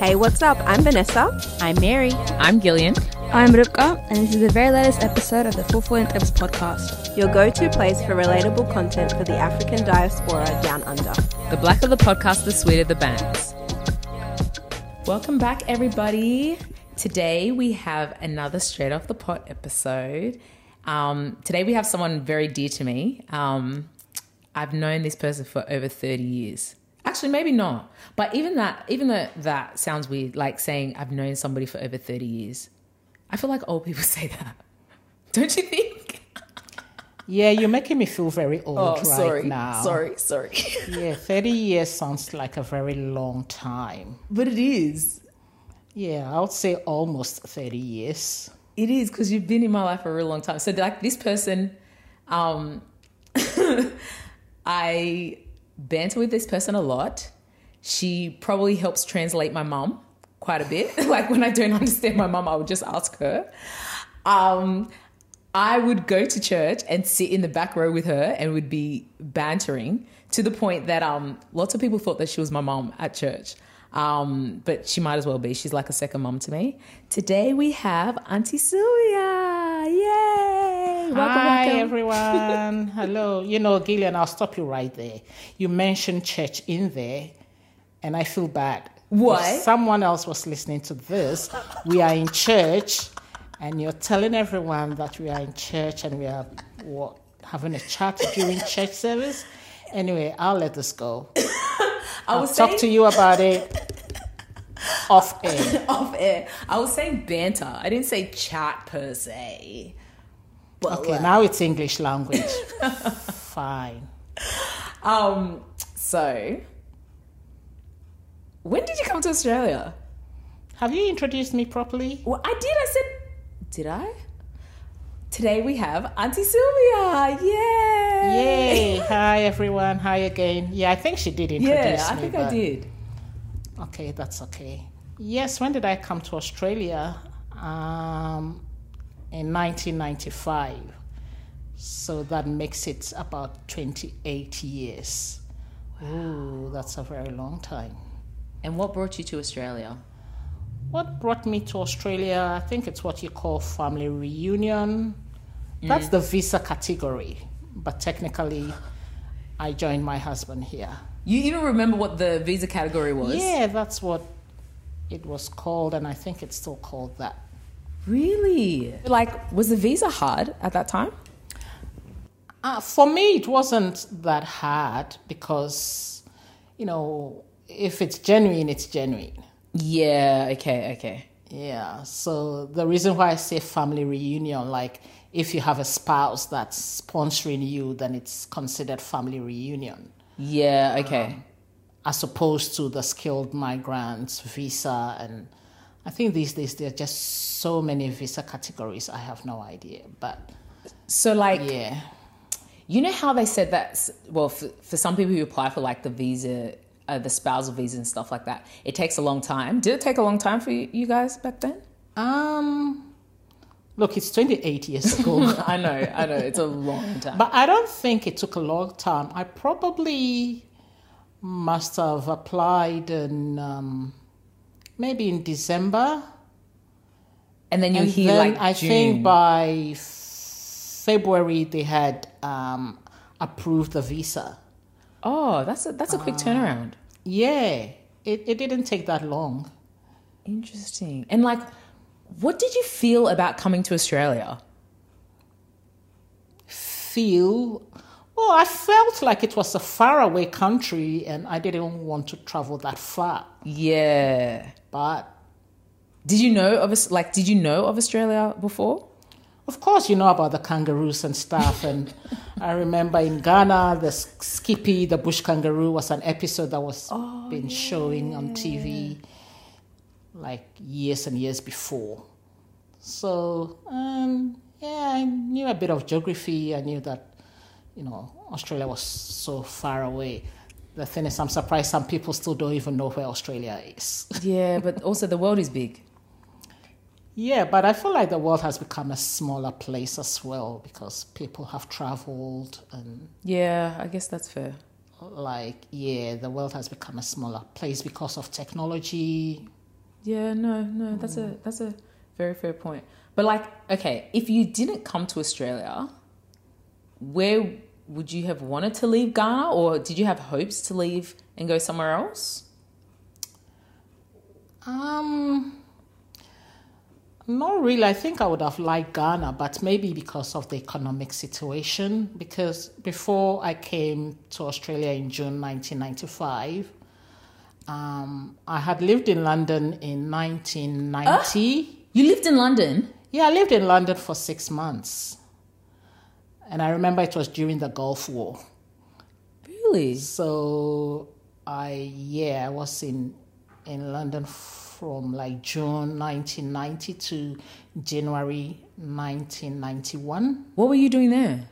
Hey, what's up? I'm Vanessa. I'm Mary. I'm Gillian. I'm Rivka, and this is the very latest episode of the Full Tips podcast. Your go-to place for relatable content for the African diaspora down under. The blacker the podcast, the sweeter the bands. Welcome back, everybody. Today we have another Straight Off the Pot episode. Today we have someone very dear to me. I've known this person for over 30 years. Actually, maybe not. But even though that sounds weird, like saying I've known somebody for over 30 years. I feel like old people say that. Don't you think? Yeah, you're making me feel very old now. Sorry. Yeah, 30 years sounds like a very long time. But it is. Yeah, I would say almost 30 years. It is, because you've been in my life for a really long time. So like this person, I banter with this person a lot. She probably helps translate my mum quite a bit. Like when I don't understand my mum, I would just ask her. I would go to church and sit in the back row with her and would be bantering to the point that lots of people thought that she was my mum at church. But she might as well be. She's like a second mum to me. Today we have Auntie Sylvia. Yay! Hi, everyone. Hello. You know, Gillian, I'll stop you right there. You mentioned church in there, and I feel bad. Why? If someone else was listening to this. We are in church, and you're telling everyone that we are in church and we are having a chat during church service. Anyway, I'll let this go. I'll talk to you about it off air. Off air. I was saying banter. I didn't say chat per se. But okay, now it's English language. Fine. So, when did you come to Australia? Have you introduced me properly? Well, I did. I said, did I? Today we have Auntie Sylvia. Yay! Yay! Hi, everyone. Hi again. Yeah, I think she did introduce me. Yeah, I think I did. Okay, that's okay. Yes, when did I come to Australia? In 1995. So that makes it about 28 years. Wow. Ooh, that's a very long time. And what brought you to Australia? What brought me to Australia, I think it's what you call family reunion. That's the visa category. But technically, I joined my husband here. You even remember what the visa category was? Yeah, that's what it was called, and I think it's still called that. Really? Like, was the visa hard at that time? For me, it wasn't that hard because, you know, if it's genuine, it's genuine. Yeah, okay. Yeah, so the reason why I say family reunion, like if you have a spouse that's sponsoring you, then it's considered family reunion. Yeah, okay. As opposed to the skilled migrants visa, and I think these days there are just so many visa categories, I have no idea. But so like, yeah. You know how they said that, well, for some people who apply for like the visa, the spousal visa and stuff like that, it takes a long time. Did it take a long time for you guys back then? Look, it's 28 years ago. I know, it's a long time. But I don't think it took a long time. I probably must have applied in maybe in December. And then you hear like June. I think by February they had approved the visa. Oh, that's a quick turnaround. Yeah, it didn't take that long. Interesting. And like, what did you feel about coming to Australia? Well, I felt like it was a faraway country and I didn't want to travel that far. Yeah. But did you know of Australia before? Of course, you know about the kangaroos and stuff. And I remember in Ghana, the Skippy, the bush kangaroo, was an episode that was been showing on TV like years and years before. So, I knew a bit of geography. I knew that, you know, Australia was so far away. The thing is, I'm surprised some people still don't even know where Australia is. Yeah, but also the world is big. Yeah, but I feel like the world has become a smaller place as well because people have traveled and... Yeah, I guess that's fair. Like, yeah, the world has become a smaller place because of technology. Yeah, no, that's a very fair point. But like, okay, if you didn't come to Australia, where would you have wanted to leave Ghana, or did you have hopes to leave and go somewhere else? Not really. I think I would have liked Ghana, but maybe because of the economic situation. Because before I came to Australia in June 1995, I had lived in London in 1990. You lived in London? Yeah, I lived in London for 6 months. And I remember it was during the Gulf War. Really? So I was in London from like June 1990 to January 1991. What were you doing there?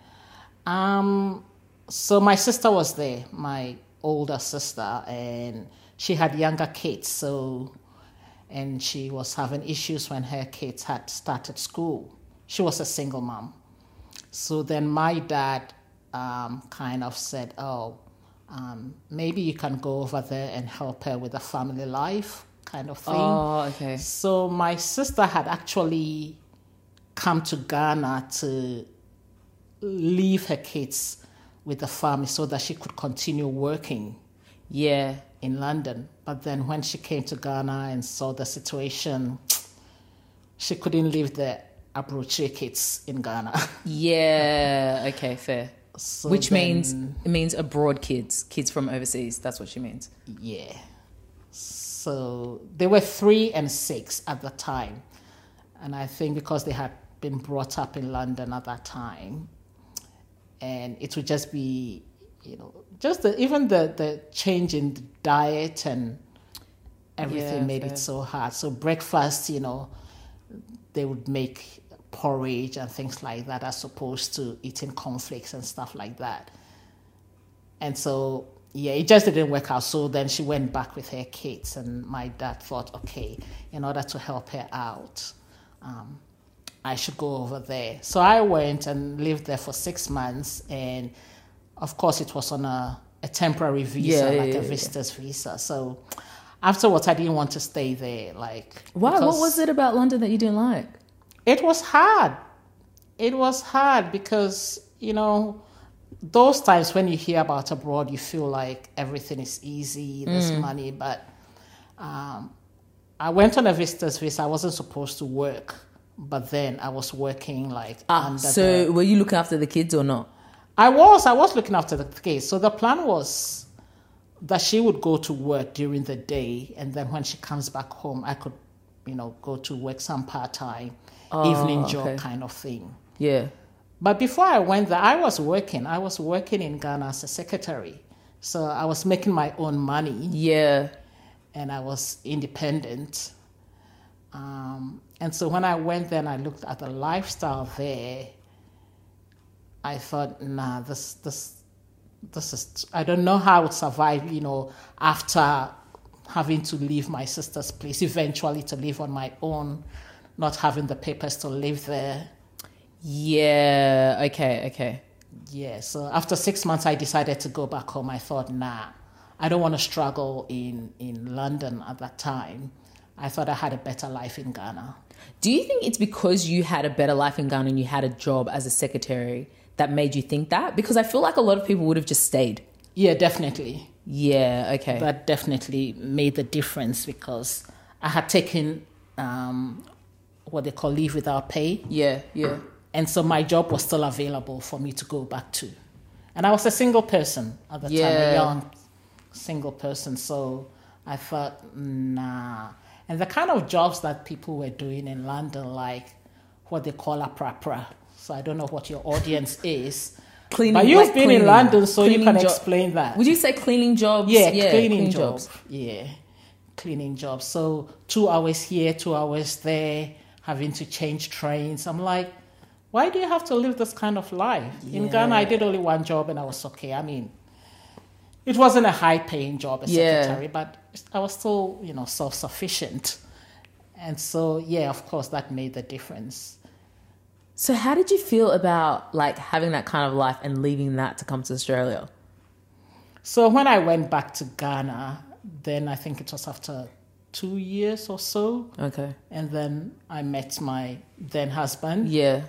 So my sister was there, my older sister, and she had younger kids. And she was having issues when her kids had started school. She was a single mom. So then my dad kind of said, maybe you can go over there and help her with the family life kind of thing. Oh, okay. So my sister had actually come to Ghana to leave her kids with the family so that she could continue working in London. But then when she came to Ghana and saw the situation, she couldn't leave the Abrochie kids in Ghana. Yeah, okay, fair. So Which then, means abroad kids from overseas. That's what she means. Yeah. So they were 3 and 6 at the time. And I think because they had been brought up in London at that time, and it would just be, just even the change in the diet and everything made it so hard. So breakfast, they would make porridge and things like that as opposed to eating cornflakes and stuff like that. And so, it just didn't work out. So then she went back with her kids, and my dad thought, okay, in order to help her out, I should go over there. So I went and lived there for 6 months, and of course it was on a temporary visa, a visitor's visa. So afterwards I didn't want to stay there. Why? What was it about London that you didn't like? It was hard. It was hard because, those times when you hear about abroad, you feel like everything is easy, there's money. But I went on a visitor's visa. I wasn't supposed to work, but then I was working were you looking after the kids or not? I was looking after the kids. So the plan was that she would go to work during the day, and then when she comes back home, I could, go to work some part-time evening job kind of thing. Yeah. But before I went there, I was working. I was working in Ghana as a secretary. So I was making my own money. Yeah. And I was independent. And so when I went there and I looked at the lifestyle there, I thought, nah, this is, I don't know how I would survive, after having to leave my sister's place, eventually to live on my own, not having the papers to live there. Yeah, okay. Yeah, so after 6 months, I decided to go back home. I thought, nah, I don't want to struggle in London at that time. I thought I had a better life in Ghana. Do you think it's because you had a better life in Ghana and you had a job as a secretary that made you think that? Because I feel like a lot of people would have just stayed. Yeah, definitely. Yeah, okay. That definitely made the difference because I had taken what they call leave without pay. Yeah. And so my job was still available for me to go back to. And I was a single person at the time, a young single person. So I thought, nah. And the kind of jobs that people were doing in London, like what they call a pra-pra. So I don't know what your audience is. Cleaning, but you've been in London, so you can explain that. Would you say cleaning jobs? Yeah, cleaning jobs. Yeah, cleaning jobs. So 2 hours here, 2 hours there, having to change trains. I'm like, why do you have to live this kind of life? In Ghana, I did only one job and I was okay. I mean, it wasn't a high-paying job as secretary, but I was still, self-sufficient. And so, of course, that made the difference. So how did you feel about having that kind of life and leaving that to come to Australia? So when I went back to Ghana, then I think it was after 2 years or so. Okay. And then I met my then husband. Yeah.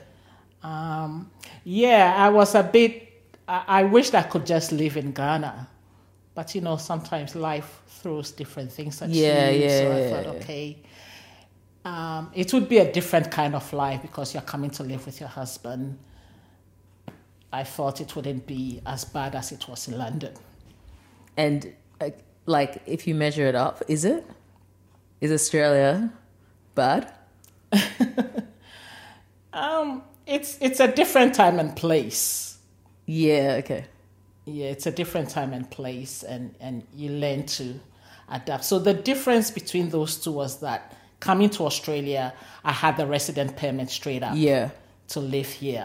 I was a bit, I wished I could just live in Ghana. But, sometimes life throws different things at you. So I thought, okay, it would be a different kind of life because you're coming to live with your husband. I thought it wouldn't be as bad as it was in London. And, if you measure it up, is it? Is Australia bad? It's a different time and place. Yeah, okay. Yeah, it's a different time and place, and you learn to adapt. So the difference between those two was that coming to Australia, I had the resident permit straight up to live here.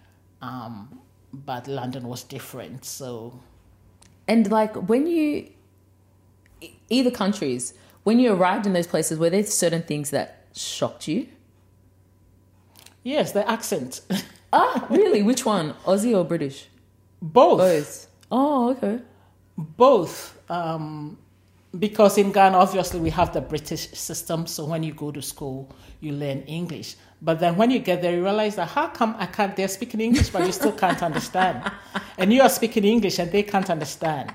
But London was different, so... And, when you... Either countries, when you arrived in those places, were there certain things that shocked you? Yes, the accent. Really? Which one? Aussie or British? Both. Oh, okay. Both. Because in Ghana, obviously, we have the British system. So when you go to school, you learn English. But then when you get there, you realize that how come they're speaking English, but you still can't understand? And you are speaking English and they can't understand.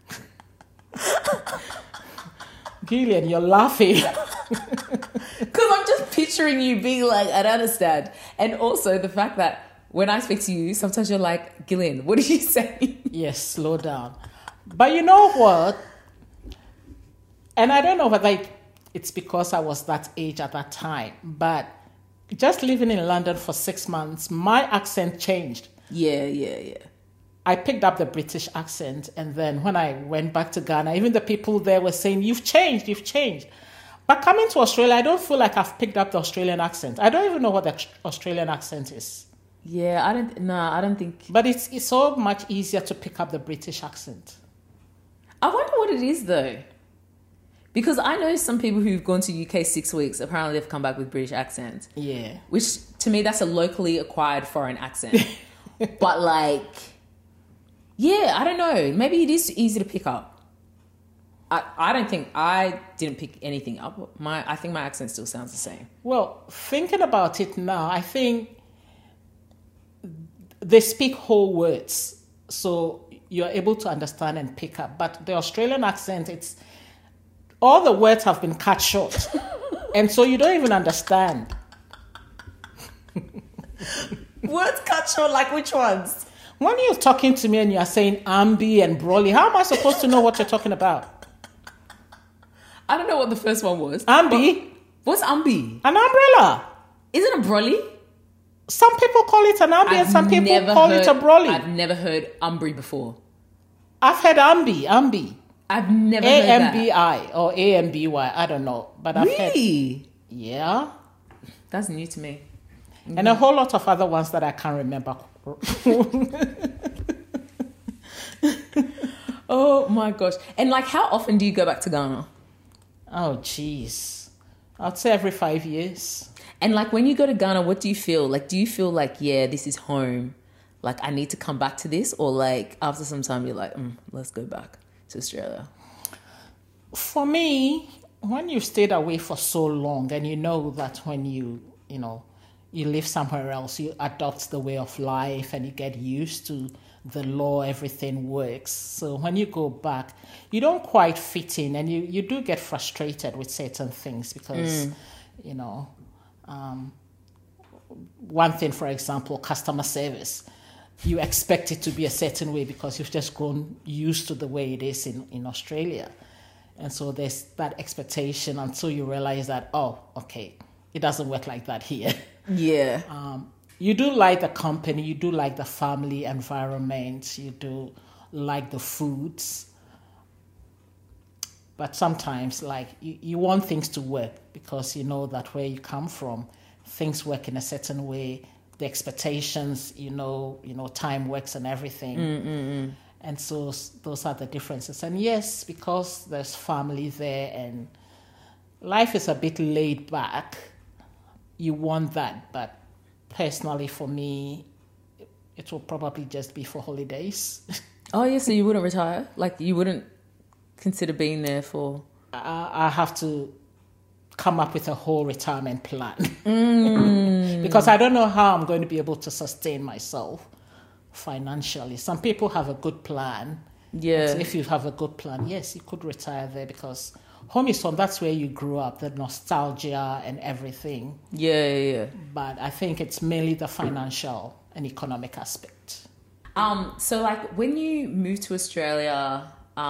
Gillian, you're laughing. Because I'm just picturing you being like, I don't understand. And also the fact that when I speak to you, sometimes you're like, Gillian, what are you saying? Yes, slow down. But you know what? And I don't know whether it's because I was that age at that time, but just living in London for 6 months, my accent changed. Yeah. I picked up the British accent, and then when I went back to Ghana, even the people there were saying, you've changed. But coming to Australia, I don't feel like I've picked up the Australian accent. I don't even know what the Australian accent is. Yeah, I don't think... But it's so much easier to pick up the British accent. I wonder what it is, though. Because I know some people who've gone to UK 6 weeks, apparently they've come back with British accents. Yeah. Which, to me, that's a locally acquired foreign accent. But, I don't know. Maybe it is easy to pick up. I don't think... I didn't pick anything up. I think my accent still sounds the same. Well, thinking about it now, I think they speak whole words. So you're able to understand and pick up. But the Australian accent, it's... all the words have been cut short. And so you don't even understand. Words cut short, like which ones? When you're talking to me and you're saying ambi and broly, how am I supposed to know what you're talking about? I don't know what the first one was. Ambi? What's ambi? An umbrella. Isn't it brolly? Some people call it an ambi and some people call it a broly. I've never heard umbri before. I've heard ambi. I've never heard that. AMBI or AMBY, I don't know. But I've heard. Yeah. That's new to me. And a whole lot of other ones that I can't remember. Oh my gosh. And how often do you go back to Ghana? Oh, jeez. I'd say every 5 years. And when you go to Ghana, what do you feel? Do you feel this is home? I need to come back to this? Or after some time you're like, let's go back to Australia? For me, when you've stayed away for so long and you know that when you live somewhere else, you adopt the way of life and you get used to the law, everything works. So when you go back, you don't quite fit in and you do get frustrated with certain things because, one thing, for example, customer service. You expect it to be a certain way because you've just grown used to the way it is in Australia. And so there's that expectation until you realize that, oh, okay, it doesn't work like that here. Yeah. You do like the company, you do like the family environment, you do like the foods. But sometimes, you want things to work because you know that where you come from, things work in a certain way. The expectations, time works and everything. And so those are the differences. And yes, because there's family there and life is a bit laid back, you want that. But personally, for me, it will probably just be for holidays. Oh, yeah, so you wouldn't retire? You wouldn't consider being there for... I have to come up with a whole retirement plan. Because I don't know how I'm going to be able to sustain myself financially. Some people have a good plan. Yeah. So if you have a good plan, yes, you could retire there because home is home. That's where you grew up, the nostalgia and everything. Yeah. But I think it's mainly the financial and economic aspect. So like when you moved to Australia,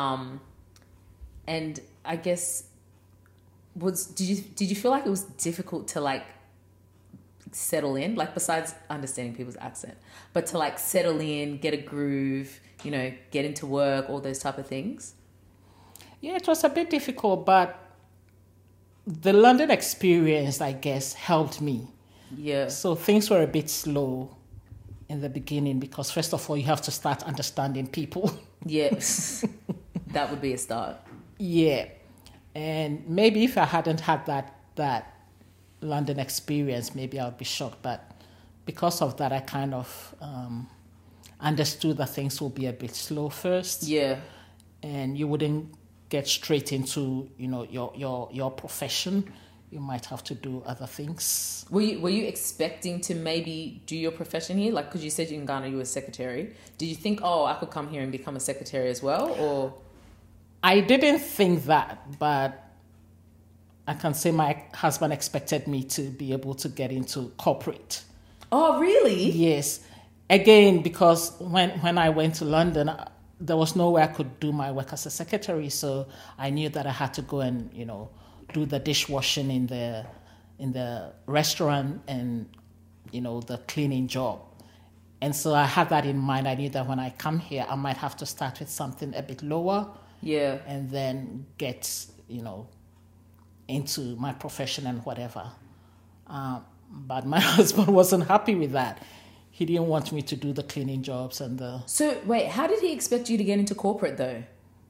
and I guess did you feel like it was difficult to like settle in, like besides understanding people's accent, but to like settle in, get a groove, get into work, all those type of things? Yeah, it was a bit difficult, but the London experience, I guess, helped me. Yeah. So things were a bit slow in the beginning because first of all, you have to start understanding people. Yes. That would be a start. Yeah. And maybe if I hadn't had that London experience, maybe I would be shocked. But because of that, I kind of understood that things will be a bit slow first. Yeah. And you wouldn't get straight into, your profession. You might have to do other things. Were you expecting to maybe do your profession here? Like, because you said in Ghana you were a secretary. Did you think, I could come here and become a secretary as well? Or I didn't think that, but I can say my husband expected me to be able to get into corporate. Oh, really? Yes. Again, because when I went to London, there was no way I could do my work as a secretary, so I knew that I had to go and, do the dishwashing in the restaurant and, the cleaning job. And so I had that in mind. I knew that when I come here, I might have to start with something a bit lower. Yeah. And then get, into my profession and whatever. But my husband wasn't happy with that. He didn't want me to do the cleaning jobs and the... So, wait, how did he expect you to get into corporate, though?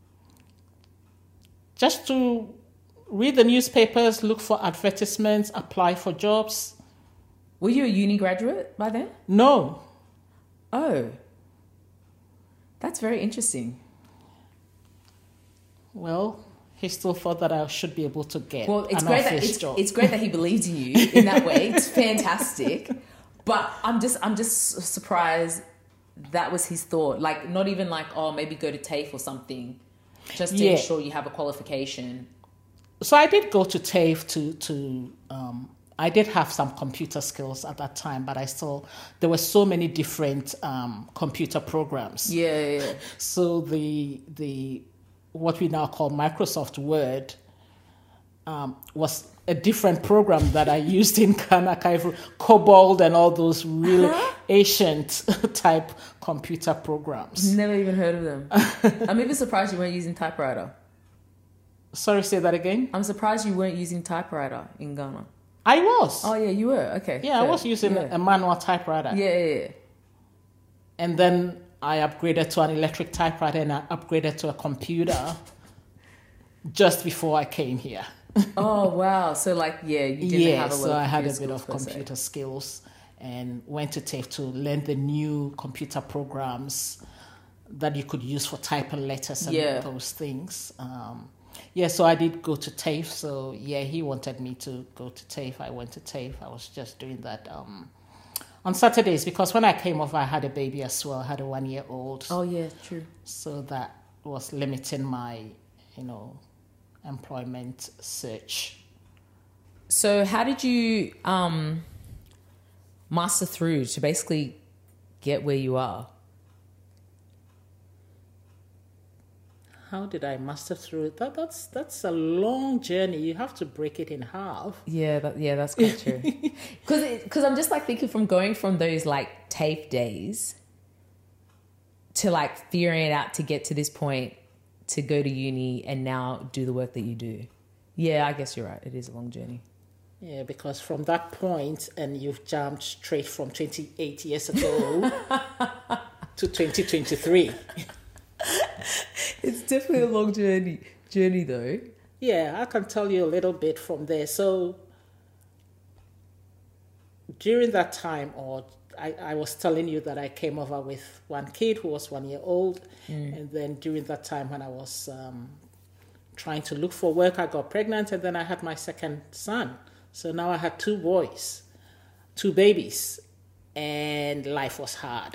Just to read the newspapers, look for advertisements, apply for jobs. Were you a uni graduate by then? No. Oh. That's very interesting. Well, he still thought that I should be able to get an office job. It's great that he believes in you in that way. It's fantastic. But I'm just surprised that was his thought. Like, not even like, maybe go to TAFE or something, just to ensure you have a qualification. So I did go to TAFE to I did have some computer skills at that time, but there were so many different computer programs. Yeah. So the what we now call Microsoft Word was a different program that I used in Ghana, COBOL and all those really ancient type computer programs. Never even heard of them. I'm even surprised you weren't using typewriter. Sorry, say that again? I'm surprised you weren't using typewriter in Ghana. I was. Oh, yeah, you were. Okay. Yeah, I was using a manual typewriter. Yeah. And then I upgraded to an electric typewriter and I upgraded to a computer just before I came here. Oh, wow. So, you didn't have a lot of so I had a bit skills of computer skills and went to TAFE to learn the new computer programs that you could use for typing letters and those things. So I did go to TAFE. So, he wanted me to go to TAFE. I went to TAFE. I was just doing that on Saturdays because when I came over, I had a baby as well. I had a 1-year-old. Oh, yeah, true. So that was limiting my, employment search. So how did you master through to basically get where you are? How did I master through it? That's a long journey. You have to break it in half. Yeah, that's quite true. Because I'm just thinking from going from those TAFE days to figuring it out to get to this point to go to uni and now do the work that you do. Yeah, I guess you're right. It is a long journey. Yeah, because from that point, and you've jumped straight from 28 years ago to 2023. It's definitely a long journey though. Yeah, I can tell you a little bit from there. So during that time, I was telling you that I came over with one kid who was 1 year old. And then during that time when I was trying to look for work. I got pregnant, and then I had my second son. So now I had 2 boys, 2 babies, and life was hard.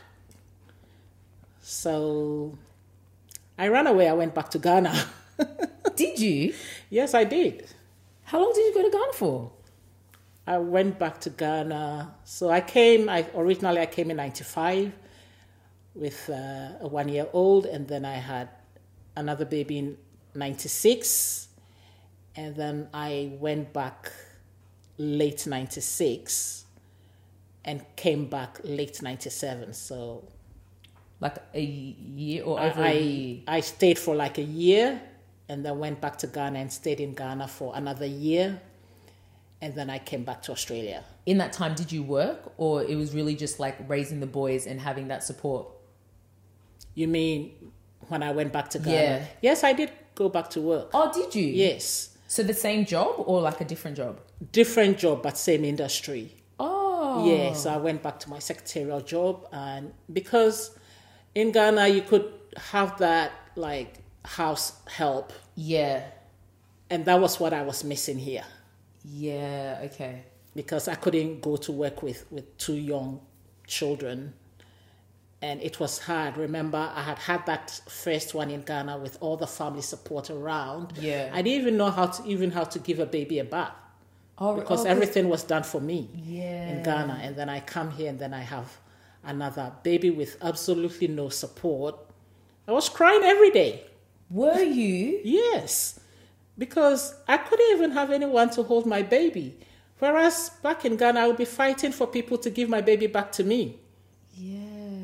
So I ran away. I went back to Ghana. Did you? Yes, I did. How long did you go to Ghana for? I went back to Ghana. So originally I came in 95 with a 1-year-old, and then I had another baby in 96. And then I went back late 96 and came back late 97. So Like a year or over a year? I stayed for like a year, and then went back to Ghana and stayed in Ghana for another year. And then I came back to Australia. In that time, did you work, or it was really just like raising the boys and having that support? You mean when I went back to Ghana? Yeah. Yes, I did go back to work. Oh, did you? Yes. So the same job or like a different job? Different job, but same industry. Oh. Yes, I went back to my secretarial job, and because in Ghana you could have that like house help, Yeah. and that was what I was missing here, Yeah, okay. because I couldn't go to work with 2 young children, and it was hard. Remember, I had that first one in Ghana with all the family support around. Yeah. I didn't even know how to give a baby a bath, because everything was done for me in Ghana. And then I come here, and then I have another baby with absolutely no support. I was crying every day. Were you? Yes, because I couldn't even have anyone to hold my baby. Whereas back in Ghana, I would be fighting for people to give my baby back to me. Yeah.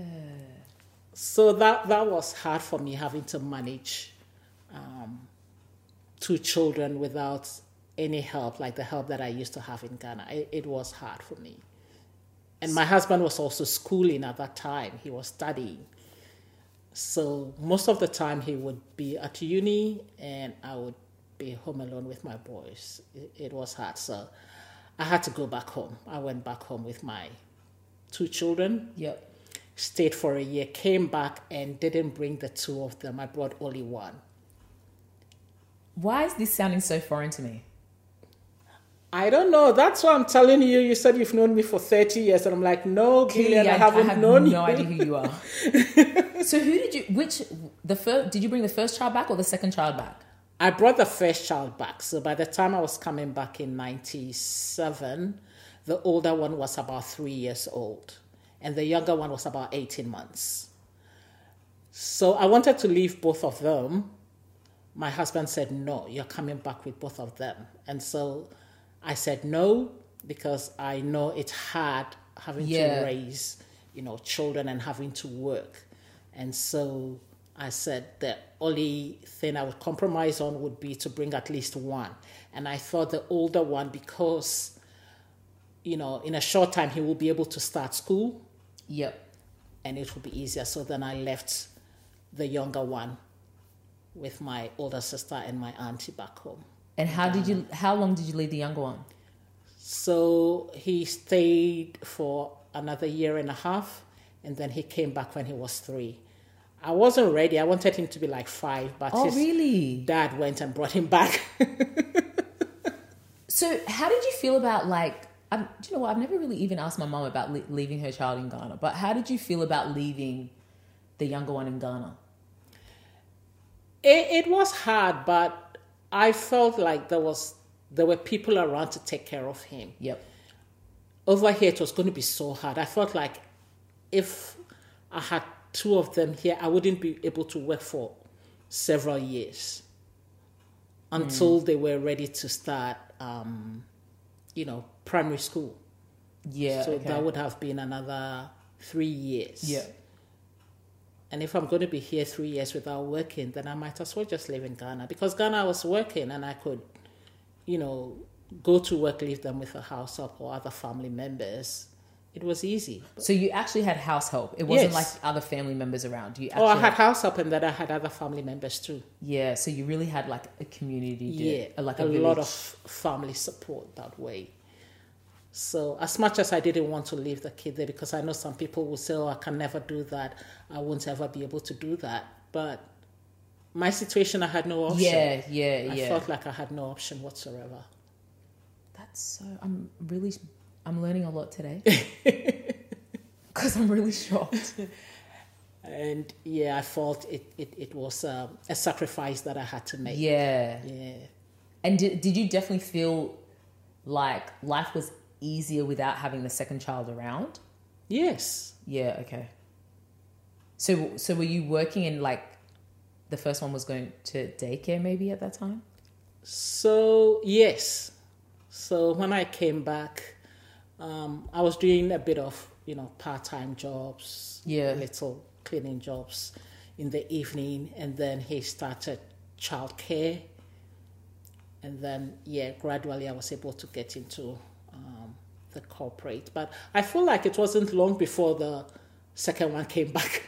So that was hard for me, having to manage 2 children without any help, like the help that I used to have in Ghana. It was hard for me. And my husband was also schooling at that time. He was studying. So most of the time he would be at uni, and I would be home alone with my boys. It was hard. So I had to go back home. I went back home with my 2 children. Yep. Stayed for a year, came back, and didn't bring the 2 of them. I brought only 1. Why is this sounding so foreign to me? I don't know. That's why I'm telling you. You said you've known me for 30 years. And I'm like, no, Gillian, I haven't known you. I have no idea who you are. So did you bring the first child back or the second child back? I brought the first child back. So by the time I was coming back in 97, the older one was about 3 years old. And the younger one was about 18 months. So I wanted to leave both of them. My husband said, no, you're coming back with both of them. And so I said no, because I know it's hard having to raise, children and having to work. And so I said the only thing I would compromise on would be to bring at least 1. And I thought the older one, because, in a short time he will be able to start school. Yep. And it will be easier. So then I left the younger one with my older sister and my auntie back home. And how long did you leave the younger one? So he stayed for another 1.5 years, and then he came back when he was 3. I wasn't ready. I wanted him to be like 5, but his dad went and brought him back. So how did you feel about do you know what? I've never really even asked my mom about leaving her child in Ghana, but how did you feel about leaving the younger one in Ghana? It was hard, but I felt like there were people around to take care of him. Yep. Over here, it was going to be so hard. I felt like if I had 2 of them here, I wouldn't be able to work for several years until they were ready to start, primary school. Yeah. So that would have been another 3 years. Yeah. And if I'm going to be here 3 years without working, then I might as well just live in Ghana. Because Ghana, I was working, and I could, go to work, leave them with a house help or other family members. It was easy. So you actually had house help. It wasn't like other family members around. I had house help, and then I had other family members too. Yeah, so you really had like a community. A lot of family support that way. So as much as I didn't want to leave the kid there, because I know some people will say, I can never do that. I won't ever be able to do that. But My situation, I had no option. Yeah. I felt like I had no option whatsoever. That's so. I'm learning a lot today because I'm really shocked. And yeah, I felt it was a sacrifice that I had to make. Yeah. Yeah. And did you definitely feel like life was easier without having the second child around? Yes. Yeah. Okay. So were you working in like the first one was going to daycare maybe at that time? So yes. So when I came back, I was doing a bit of part-time jobs, little cleaning jobs in the evening, and then he started childcare, and then gradually I was able to get into the corporate. But I feel like it wasn't long before the second one came back.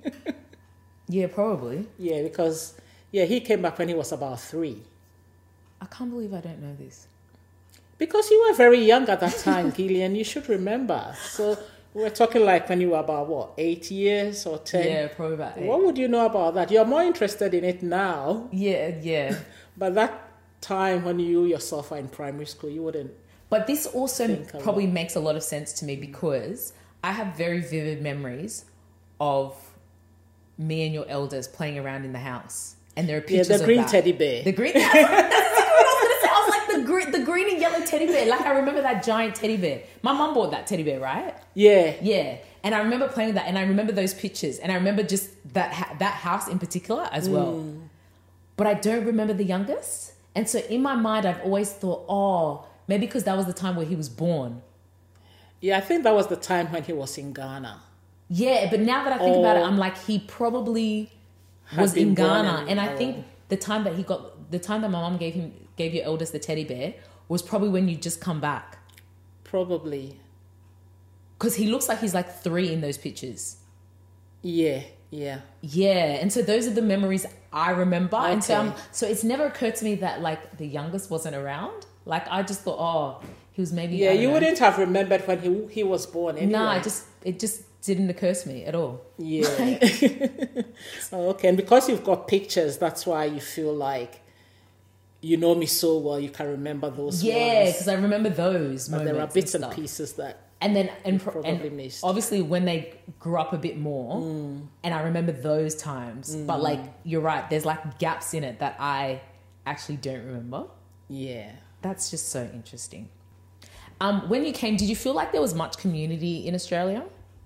Yeah, probably. Yeah, because he came back when he was about 3. I can't believe I don't know this. Because you were very young at that time, Gillian, you should remember. So we're talking like when you were about 8 years or 10? Yeah, probably about 8. What would you know about that? You're more interested in it now. Yeah. But that time when you yourself were in primary school, you wouldn't. But this also probably makes a lot of sense to me because I have very vivid memories of me and your elders playing around in the house. And there are pictures of the green that. teddy bear. The green... That's what I was going to say. I was like, the green and yellow teddy bear. Like, I remember that giant teddy bear. My mum bought that teddy bear, right? Yeah. Yeah. And I remember playing with that. And I remember those pictures. And I remember just that house in particular as well. But I don't remember the youngest. And so in my mind, I've always thought, maybe because that was the time where he was born. Yeah, I think that was the time when he was in Ghana. Yeah, but now that I think about it, I'm like, he probably was in Ghana. And I think the time that my mom gave your eldest the teddy bear was probably when you just come back. Probably. Because he looks like he's like 3 in those pictures. Yeah. Yeah, and so those are the memories I remember. Okay. And so it's never occurred to me that like the youngest wasn't around. Like I just thought, he was maybe... Yeah, you wouldn't have remembered when he was born anyway. No, it just didn't occur to me at all. Yeah. Okay, and because you've got pictures, that's why you feel like you know me so well, you can remember those ones. Yeah, because I remember those but moments. there are bits and and pieces that... And probably missed. Obviously when they grew up a bit more, and I remember those times. But like you're right, there's like gaps in it that I actually don't remember. Yeah, that's just so interesting. When you came, did you feel like there was much community in Australia,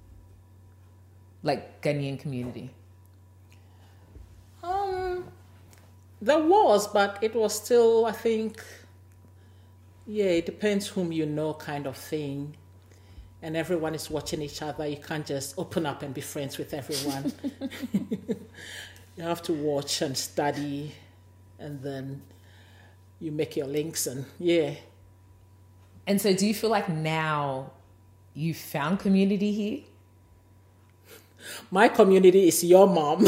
like Ghanaian community? There was, but it was still, I think, it depends whom you know, kind of thing. And everyone is watching each other. You can't just open up and be friends with everyone. You have to watch and study, and then you make your links and And so do you feel like now you found community here? My community is your mom.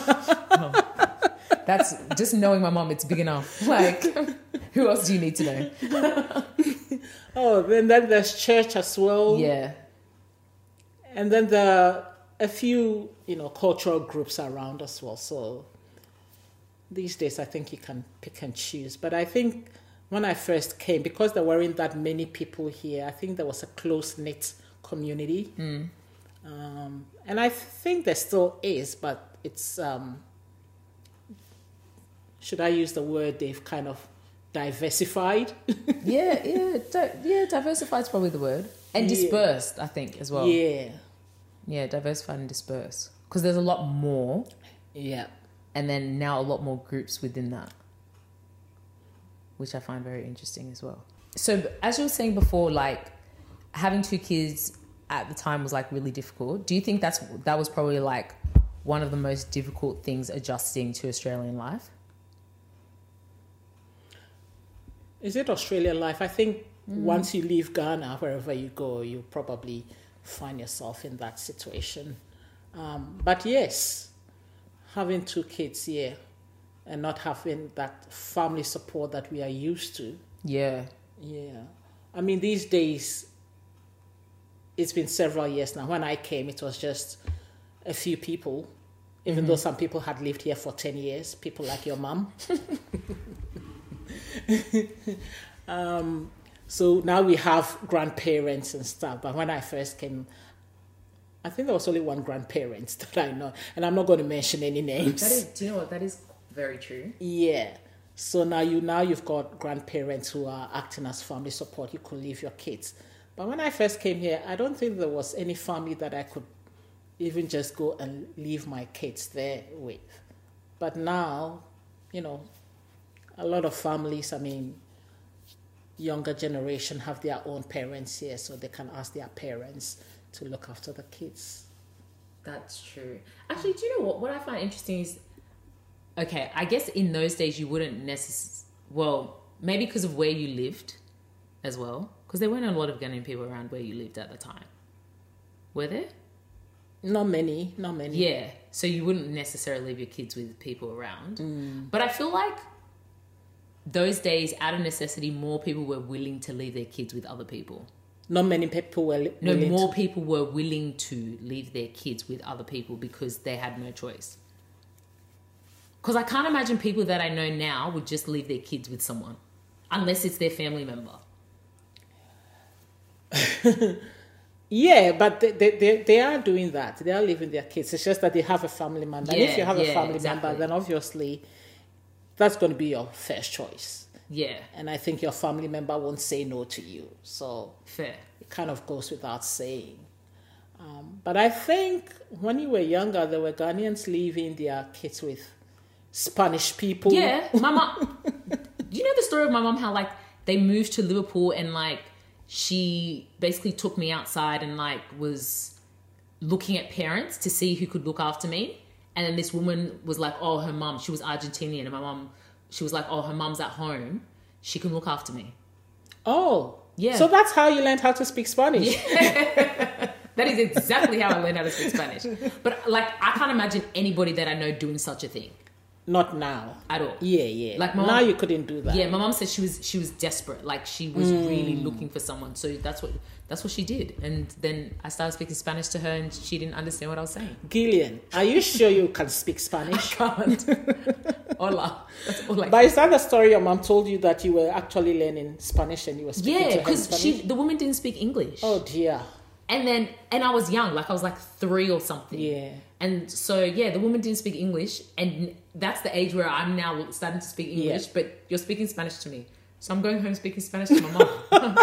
That's just knowing my mom, it's big enough. Like, who else do you need to know? Then there's church as well. Yeah. And then there are a few, cultural groups around as well. So these days, I think you can pick and choose. But I think when I first came, because there weren't that many people here, I think there was a close-knit community. And I think there still is, but it's, should I use the word, they've kind of diversified? Diversified is probably the word. And dispersed, I think, as well. Yeah, diversified and dispersed. Because there's a lot more. Yeah. And then now a lot more groups within that, which I find very interesting as well. So as you were saying before, like having 2 kids at the time was like really difficult. Do you think that was probably like one of the most difficult things adjusting to Australian life? Is it Australian life? I think once you leave Ghana, wherever you go, you probably find yourself in that situation. But yes, having 2 kids here and not having that family support that we are used to. Yeah. Yeah. I mean, these days, it's been several years now. When I came, it was just a few people even though some people had lived here for 10 years, people like your mom. So now we have grandparents and stuff. But when I first came, I think there was only one grandparent that I know. And I'm not going to mention any names. Do you know what? That is very true. Yeah. So now you've got grandparents who are acting as family support. You could leave your kids. But when I first came here, I don't think there was any family that I could even just go and leave my kids there with. But now, a lot of families, younger generation have their own parents here, so they can ask their parents to look after the kids. That's true. Actually, do you know what? What I find interesting is, okay, I guess in those days you wouldn't maybe because of where you lived as well, because there weren't a lot of Ghanaian people around where you lived at the time. Were there? Not many. Yeah, so you wouldn't necessarily leave your kids with people around. But I feel like those days, out of necessity, more people were willing to leave their kids with other people. Not many people were willing people were willing to leave their kids with other people because they had no choice. Because I can't imagine people that I know now would just leave their kids with someone, unless it's their family member. Yeah, but they are doing that. They are leaving their kids. It's just that they have a family member. And if you have a family member, then obviously that's going to be your first choice. Yeah. And I think your family member won't say no to you. So fair. It kind of goes without saying. But I think when you were younger, there were Ghanaians leaving their kids with Spanish people. Yeah. My mom, do you know the story of my mom, how they moved to Liverpool and she basically took me outside and was looking at parents to see who could look after me. And then this woman was like, oh, her mum, she was Argentinian. And my mum, she was like, oh, her mum's at home. She can look after me. Oh. Yeah. So that's how you learned how to speak Spanish. Yeah. That is exactly how I learned how to speak Spanish. But I can't imagine anybody that I know doing such a thing. Not now. At all. Yeah. My mom, now you couldn't do that. Yeah, my mom said she was desperate. She was really looking for someone. So that's what she did. And then I started speaking Spanish to her and she didn't understand what I was saying. Gillian, are you sure you can speak Spanish? I can't. Hola. That's all But is that the story your mom told you, that you were actually learning Spanish and you were speaking to her in Spanish? Yeah, because the woman didn't speak English. Oh dear. And I was young, I was 3 or something. Yeah. And so, the woman didn't speak English. And that's the age where I'm now starting to speak English, but you're speaking Spanish to me. So I'm going home speaking Spanish to my mom.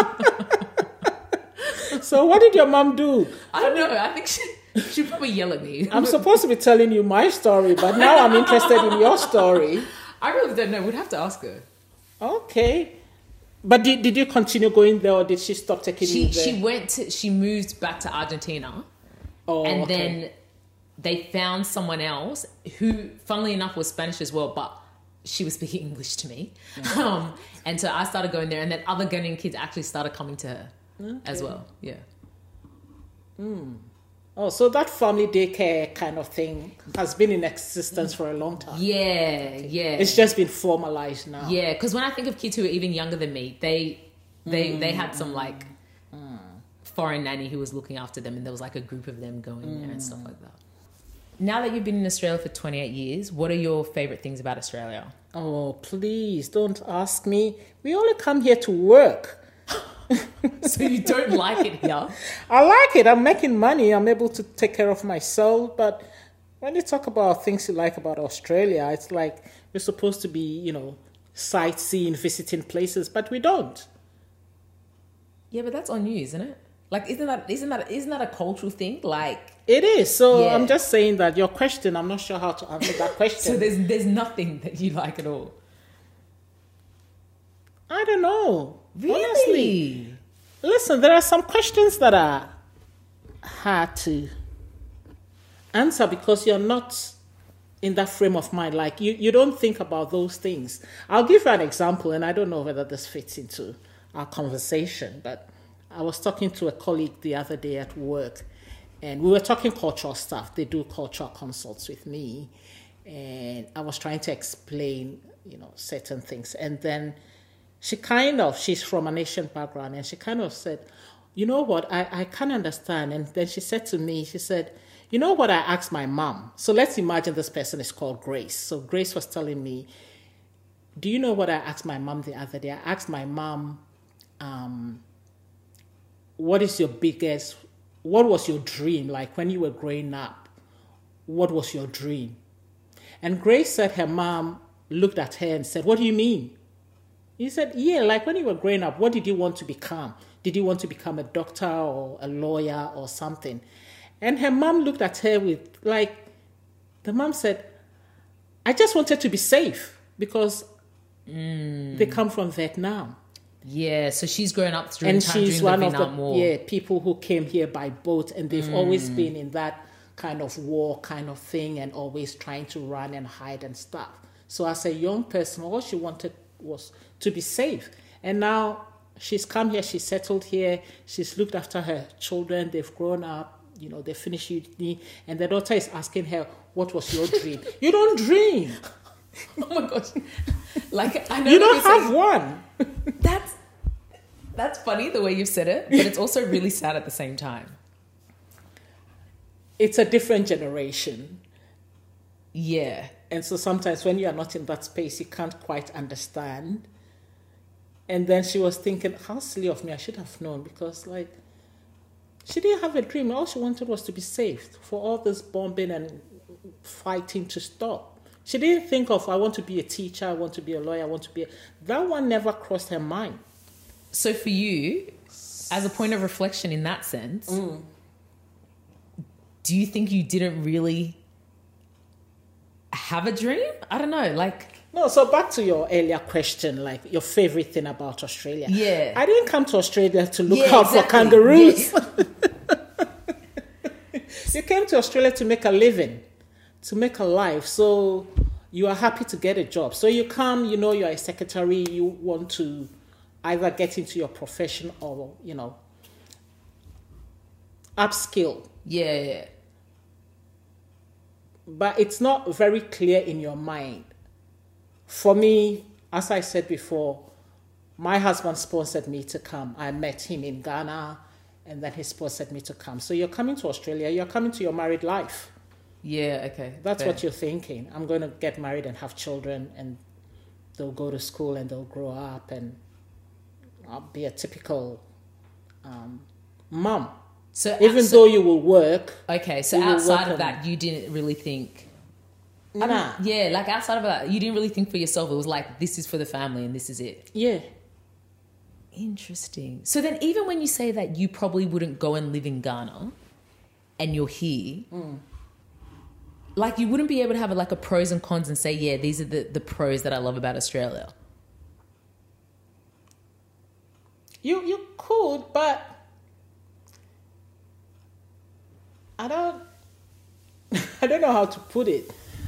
So what did your mom do? I don't know. I think she'd probably yell at me. I'm supposed to be telling you my story, but now I'm interested in your story. I really don't know. We'd have to ask her. Okay. But did you continue going there, or did she stop taking you there? She moved back to Argentina. Oh, and okay. then they found someone else who, funnily enough, was Spanish as well, but she was speaking English to me. Yeah. And so I started going there, and then other Ghanaian kids actually started coming to her as well. Yeah. Oh, so that family daycare kind of thing has been in existence for a long time. Yeah. It's just been formalized now. Yeah, because when I think of kids who are even younger than me, they had some foreign nanny who was looking after them, and there was a group of them going there and stuff like that. Now that you've been in Australia for 28 years, what are your favorite things about Australia? Oh, please don't ask me. We only come here to work. So you don't like it here? I like it. I'm making money. I'm able to take care of myself. But when you talk about things you like about Australia, it's like we're supposed to be, sightseeing, visiting places, but we don't. Yeah, but that's on you, isn't it? Isn't that a cultural thing? It is. So yeah. I'm just saying that your question, I'm not sure how to answer that question. So there's nothing that you like at all? I don't know. Really? Honestly. Listen, there are some questions that are hard to answer because you're not in that frame of mind. You don't think about those things. I'll give you an example, and I don't know whether this fits into our conversation, but I was talking to a colleague the other day at work, and we were talking cultural stuff. They do cultural consults with me, and I was trying to explain, certain things. And then she's from an Asian background, and she kind of said, you know what, I can't understand. And then she said to me, she said, You know what I asked my mom? So let's imagine this person is called Grace. So Grace was telling me, do you know what I asked my mom the other day? I asked my mom, what was your dream? Like when you were growing up, what was your dream? And Grace said her mom looked at her and said, what do you mean? He said, yeah, like when you were growing up, what did you want to become? Did you want to become a doctor or a lawyer or something? And her mom looked at her the mom said, I just wanted to be safe because they come from Vietnam. Yeah, so she's grown up through and she's during one the of Vietnam the War. people who came here by boat, and they've always been in that kind of war kind of thing and always trying to run and hide and stuff. So as a young person, all she wanted was to be safe. And now she's come here, she's settled here, she's looked after her children, they've grown up, they finished uni, and the daughter is asking her, what was your dream? You don't dream. Oh my gosh. Like, I know You what don't you're have saying. one. That's funny the way you've said it, but it's also really sad at the same time. It's a different generation. Yeah. And so sometimes when you are not in that space, you can't quite understand. And then she was thinking, how silly of me, I should have known, because she didn't have a dream. All she wanted was to be safe for all this bombing and fighting to stop. She didn't think of, I want to be a teacher, I want to be a lawyer, that one never crossed her mind. So for you, as a point of reflection in that sense, do you think you didn't really have a dream? I don't know, No, so back to your earlier question, your favorite thing about Australia. Yeah. I didn't come to Australia to look Yeah, out for exactly. kangaroos. Yeah. You came to Australia to make a living, to make a life. So you are happy to get a job. So you come, you're a secretary, you want to either get into your profession or, upskill. Yeah. But it's not very clear in your mind. For me, as I said before, my husband sponsored me to come. I met him in Ghana, and then he sponsored me to come. So you're coming to Australia, you're coming to your married life. Yeah, okay. That's fair. what you're thinking. I'm going to get married and have children, and they'll go to school and they'll grow up, and I'll be a typical mom. So Even though you will work. Okay, so you will outside work of that, you didn't really think... Nah. Yeah, outside of that, you didn't really think for yourself. It was this is for the family and this is it. Yeah. Interesting. So then even when you say that you probably wouldn't go and live in Ghana and you're here, you wouldn't be able to have a pros and cons and say, yeah, these are the pros that I love about Australia. You could, but I don't know how to put it.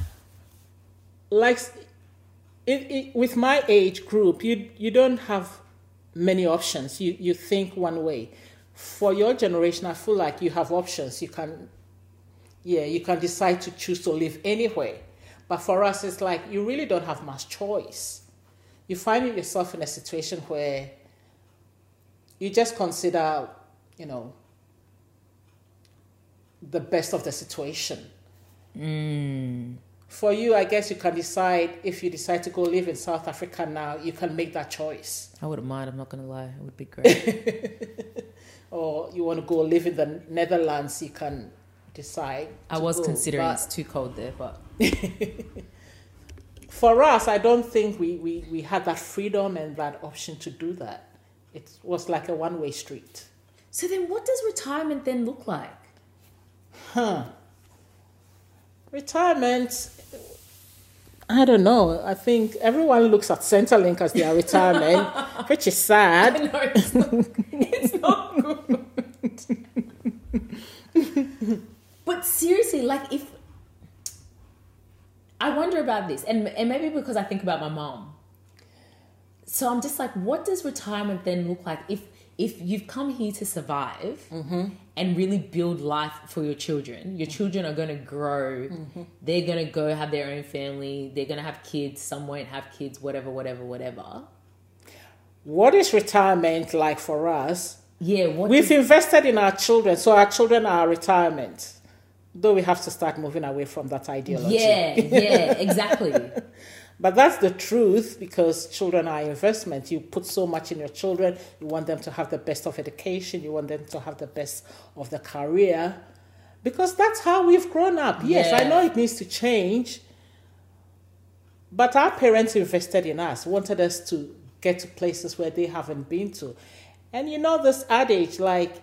With my age group, you don't have many options. You think one way. For your generation, I feel like you have options. You can decide to choose to live anywhere. But for us, it's you really don't have much choice. You find yourself in a situation where you just consider, the best of the situation. For you, I guess you can decide, if you decide to go live in South Africa now, you can make that choice. I wouldn't mind, I'm not going to lie. It would be great. Or you want to go live in the Netherlands, you can decide. I was considering it's too cold there, but... For us, I don't think we had that freedom and that option to do that. It was like a one-way street. So then what does retirement then look like? Retirement, I don't know. I think everyone looks at Centrelink as their retirement, which is sad. I know, it's not good. But seriously, if... I wonder about this, and maybe because I think about my mom. So I'm just what does retirement then look like if you've come here to survive and really build life for your children? Your children are going to grow. They're going to go have their own family. They're going to have kids. Some won't have kids, whatever. What is retirement like for us? Yeah. We've invested in our children, so our children are our retirement. Though we have to start moving away from that ideology. Yeah, exactly. But that's the truth, because children are investment. You put so much in your children. You want them to have the best of education. You want them to have the best of the career, because that's how we've grown up. Yes, Yeah. I know it needs to change, but our parents invested in us, wanted us to get to places where they haven't been to. And you know this adage, like,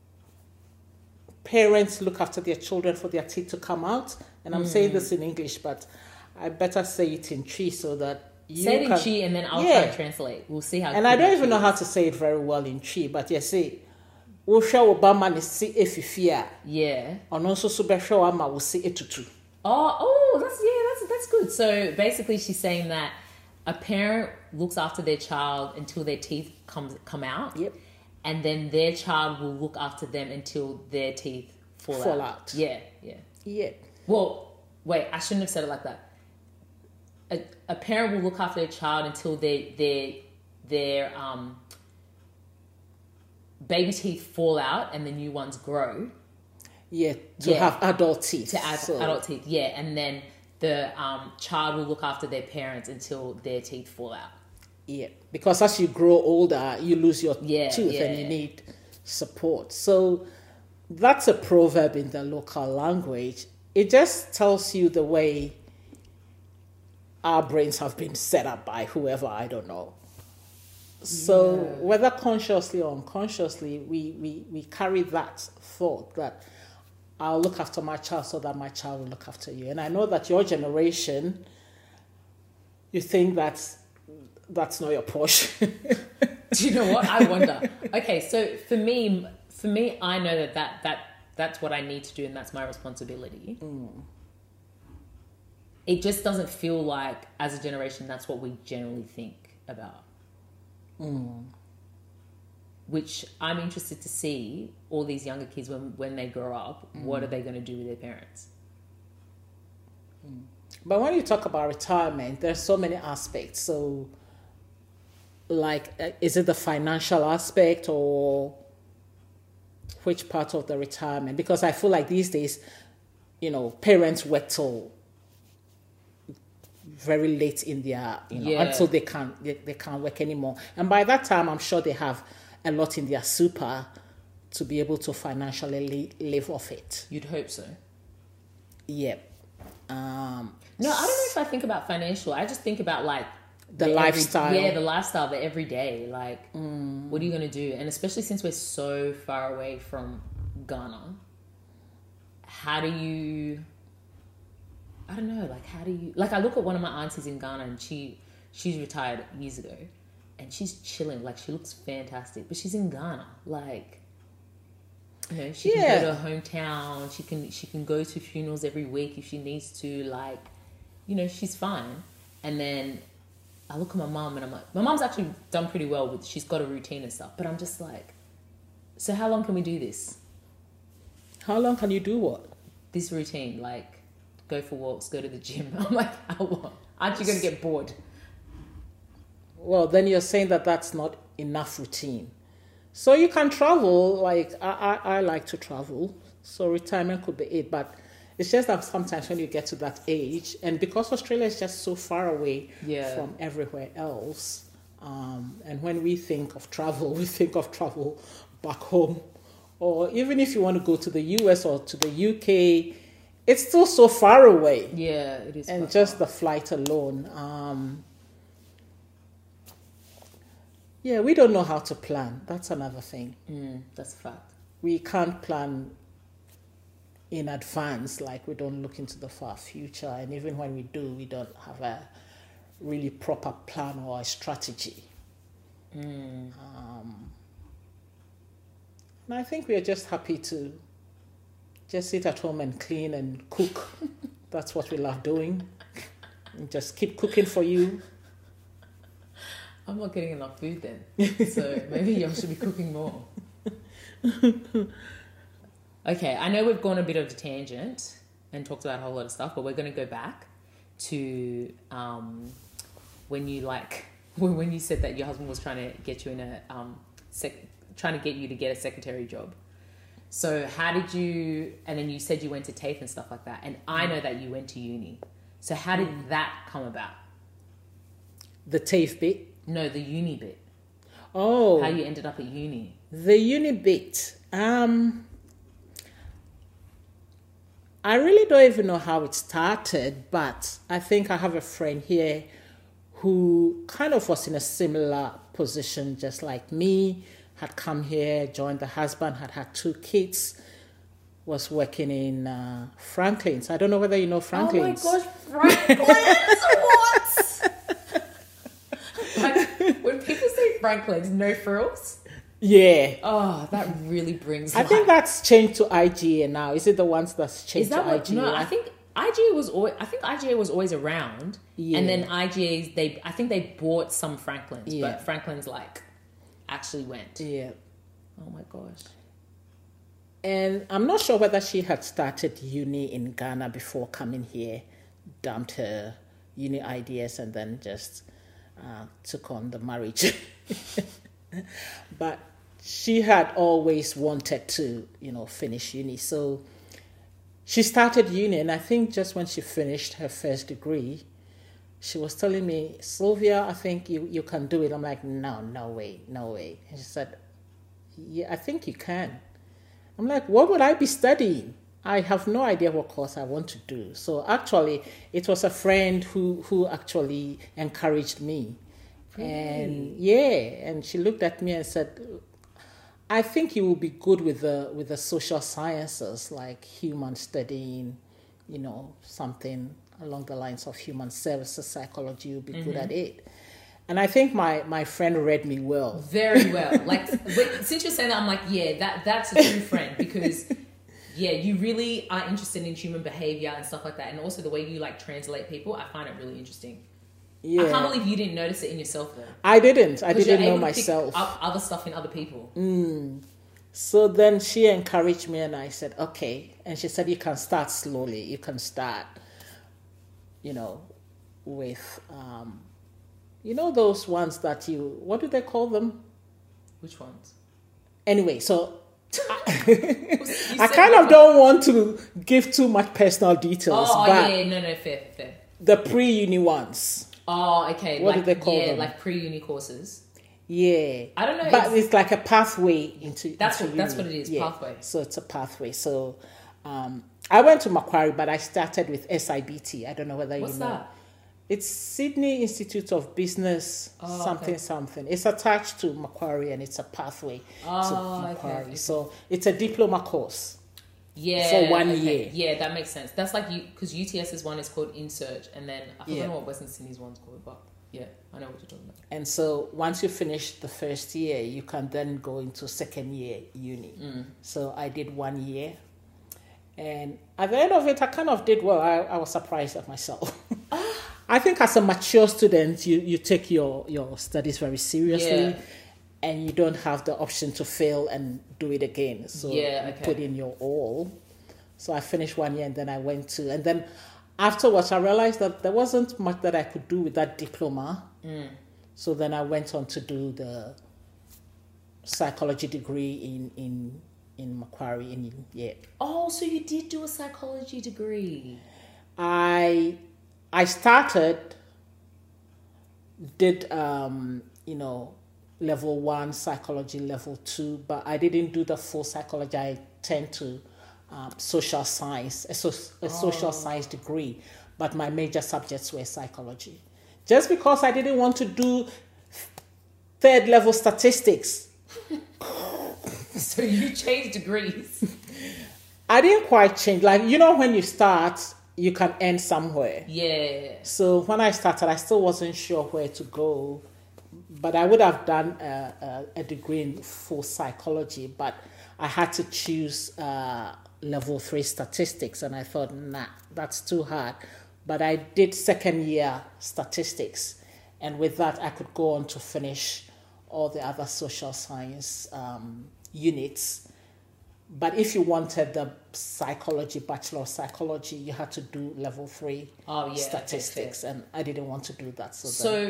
parents look after their children for their teeth to come out. And I'm saying this in English, but I better say it in Chi so that you Say it can... in Chi and then I'll Yeah. try to translate. We'll see how. And I good don't your even know Chi how is. to say it very well in Chi, but you see, we'll show Obama ni si efifia, Yeah. and also Subesho Ama will see etutu. That's good. So basically, she's saying that a parent looks after their child until their teeth come out. Yep. And then their child will look after them until their teeth fall out. Yeah. Yeah. Well, wait, I shouldn't have said it like that. A parent will look after their child until their baby teeth fall out and the new ones grow. Yeah, to Yeah. have adult teeth. To add So, adult teeth, yeah. And then the child will look after their parents until their teeth fall out. yeah, because as you grow older, you lose your Yeah, tooth yeah. and you need support. So that's a proverb in the local language. It just tells you the way our brains have been set up by whoever, I don't know. So whether consciously or unconsciously, we carry that thought that I'll look after my child so that my child will look after you. And I know that your generation, you think that's not your portion. Do you know what? I wonder. Okay, so for me, I know that's what I need to do and that's my responsibility. It just doesn't feel like, as a generation, that's what we generally think about. Which I'm interested to see all these younger kids when they grow up, what are they going to do with their parents? But when you talk about retirement, there's so many aspects. So, like, is it the financial aspect or which part of the retirement? Because I feel like these days, parents work till very late in their, until they can't work anymore. And by that time, I'm sure they have a lot in their super to be able to financially live off it. You'd hope so. Yep. No, I don't know if I think about financial. I just think about like the lifestyle. The lifestyle, the everyday. Like, what are you going to do? And especially since we're so far away from Ghana, how do you... I don't know, like, how do you... Like, I look at one of my aunties in Ghana and she's retired years ago and she's chilling. Like, she looks fantastic, but she's in Ghana. Like, she can go to her hometown. She can go to funerals every week if she needs to. Like, she's fine. And then I look at my mum and I'm like... My mum's actually done pretty well with... She's got a routine and stuff. But I'm just like... So how long can we do this? How long can you do what? This routine, like... Go for walks, go to the gym. I'm like, how long? Aren't you going to get bored? Well, then you're saying that that's not enough routine. So you can travel, like I like to travel. So retirement could be it. But it's just that sometimes when you get to that age, and because Australia is just so far away from everywhere else, and when we think of travel, we think of travel back home. Or even if you want to go to the US or to the UK, it's still so far away. Yeah, it is. And just the flight alone. We don't know how to plan. That's another thing. That's a fact. We can't plan in advance. Like, we don't look into the far future. And even when we do, we don't have a really proper plan or a strategy. And I think we are just happy to just sit at home and clean and cook. That's what we love doing. And just keep cooking for you. I'm not getting enough food then. So maybe y'all should be cooking more. Okay, I know we've gone a bit of a tangent and talked about a whole lot of stuff, but we're going to go back to when you said that your husband was trying to get you in a trying to get you to get a secretary job. So how did you, and then you said you went to TAFE and stuff like that, and I know that you went to uni. So how did that come about? The TAFE bit? No, the uni bit. Oh. How you ended up at uni. The uni bit. I really don't even know how it started, but I think I have a friend here who kind of was in a similar position, just like me, had come here, joined the husband, had 2 kids, was working in Franklin's. I don't know whether you know Franklin's. Oh my gosh, Franklin's? What? Like, when people say Franklin's, no frills? Yeah. Oh, that really brings I think that's changed to IGA now. Is it the ones that's changed to IGA? No, I think IGA was always around. Yeah. And then IGA's, I think they bought some Franklin's, Yeah. but Franklin's like actually went. Yeah. Oh my gosh. And I'm not sure whether she had started uni in Ghana before coming here, dumped her uni ideas, and then just took on the marriage. But she had always wanted to, finish uni. So she started uni, and I think just when she finished her first degree, she was telling me, Sylvia, I think you can do it. I'm like, no way. And she said, yeah, I think you can. I'm like, what would I be studying? I have no idea what course I want to do. So actually, it was a friend who actually encouraged me. Really? And she looked at me and said, I think you will be good with the social sciences, like human studying, something along the lines of human services, psychology. You'll be good at it. And I think my friend read me well. Very well. Like, since you're saying that, I'm like, yeah, that's a true friend, because yeah, you really are interested in human behavior and stuff like that. And also the way you like translate people, I find it really interesting. Yeah. I can't believe you didn't notice it in yourself though. I didn't know myself. Pick up other stuff in other people. So then she encouraged me and I said, okay. And she said, you can start slowly. You can start, with, those ones that what do they call them? Which ones? Anyway, so I kind of don't want to give too much personal details. But no, fair. The pre-uni ones. Oh, okay. What do they call them? Yeah, like pre-uni courses. Yeah. I don't know. But it's like a pathway into That's what it is, yeah. pathway. So it's a pathway. So I went to Macquarie, but I started with SIBT. I don't know whether What's you know. that? It's Sydney Institute of Business, something. It's attached to Macquarie and it's a pathway to Macquarie. Okay. So it's a diploma course. Yeah. For 1 year. Yeah, that makes sense. That's like because UTS's one is called InSearch, and then I don't know what Western Sydney's one's called, but yeah, I know what you're talking about. And so once you finish the first year, you can then go into second year uni. So I did 1 year. And at the end of it, I kind of did well. I was surprised at myself. I think as a mature student, you take your studies very seriously. Yeah. And you don't have the option to fail and do it again. So you put in your all. So I finished 1 year and then I went to... And then afterwards, I realized that there wasn't much that I could do with that diploma. So then I went on to do the psychology degree in Macquarie. Oh, so you did do a psychology degree. I started, did, level 1 psychology, level 2, but I didn't do the full psychology. I tend to social science, a social science degree, but my major subjects were psychology. Just because I didn't want to do third level statistics. So you changed degrees. I didn't quite change. Like, when you start, you can end somewhere. Yeah. So when I started, I still wasn't sure where to go. But I would have done a degree in full psychology, but I had to choose level 3 statistics, and I thought, that's too hard. But I did second year statistics, and with that, I could go on to finish all the other social science units. But if you wanted the psychology, Bachelor of Psychology, you had to do level 3 statistics, and I didn't want to do that. So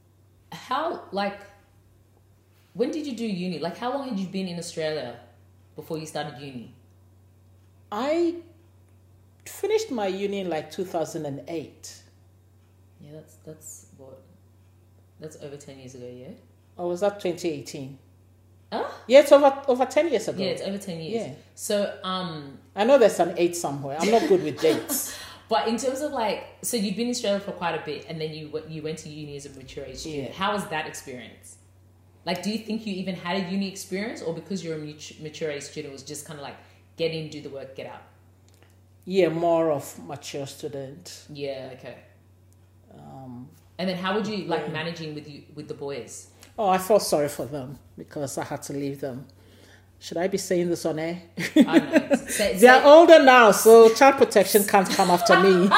how, when did you do uni? Like, how long had you been in Australia before you started uni? I finished my uni in like 2008. Yeah, that's what? That's over 10 years ago, yeah? Or was that 2018? Huh? Yeah, it's over 10 years ago. Yeah, it's over 10 years. Yeah. So, I know there's an 8 somewhere. I'm not good with dates. but in terms of like, so you've been in Australia for quite a bit, and then you went to uni as a mature age student. Yeah. How was that experience? Like, do you think you even had a uni experience, or because you're a mature age student, it was just kind of like get in, do the work, get out? Yeah, more of mature student. Yeah, okay. And then how would you like managing with the boys? Oh, I felt sorry for them because I had to leave them. Should I be saying this on air? I don't know. They are older now, so child protection can't come after me.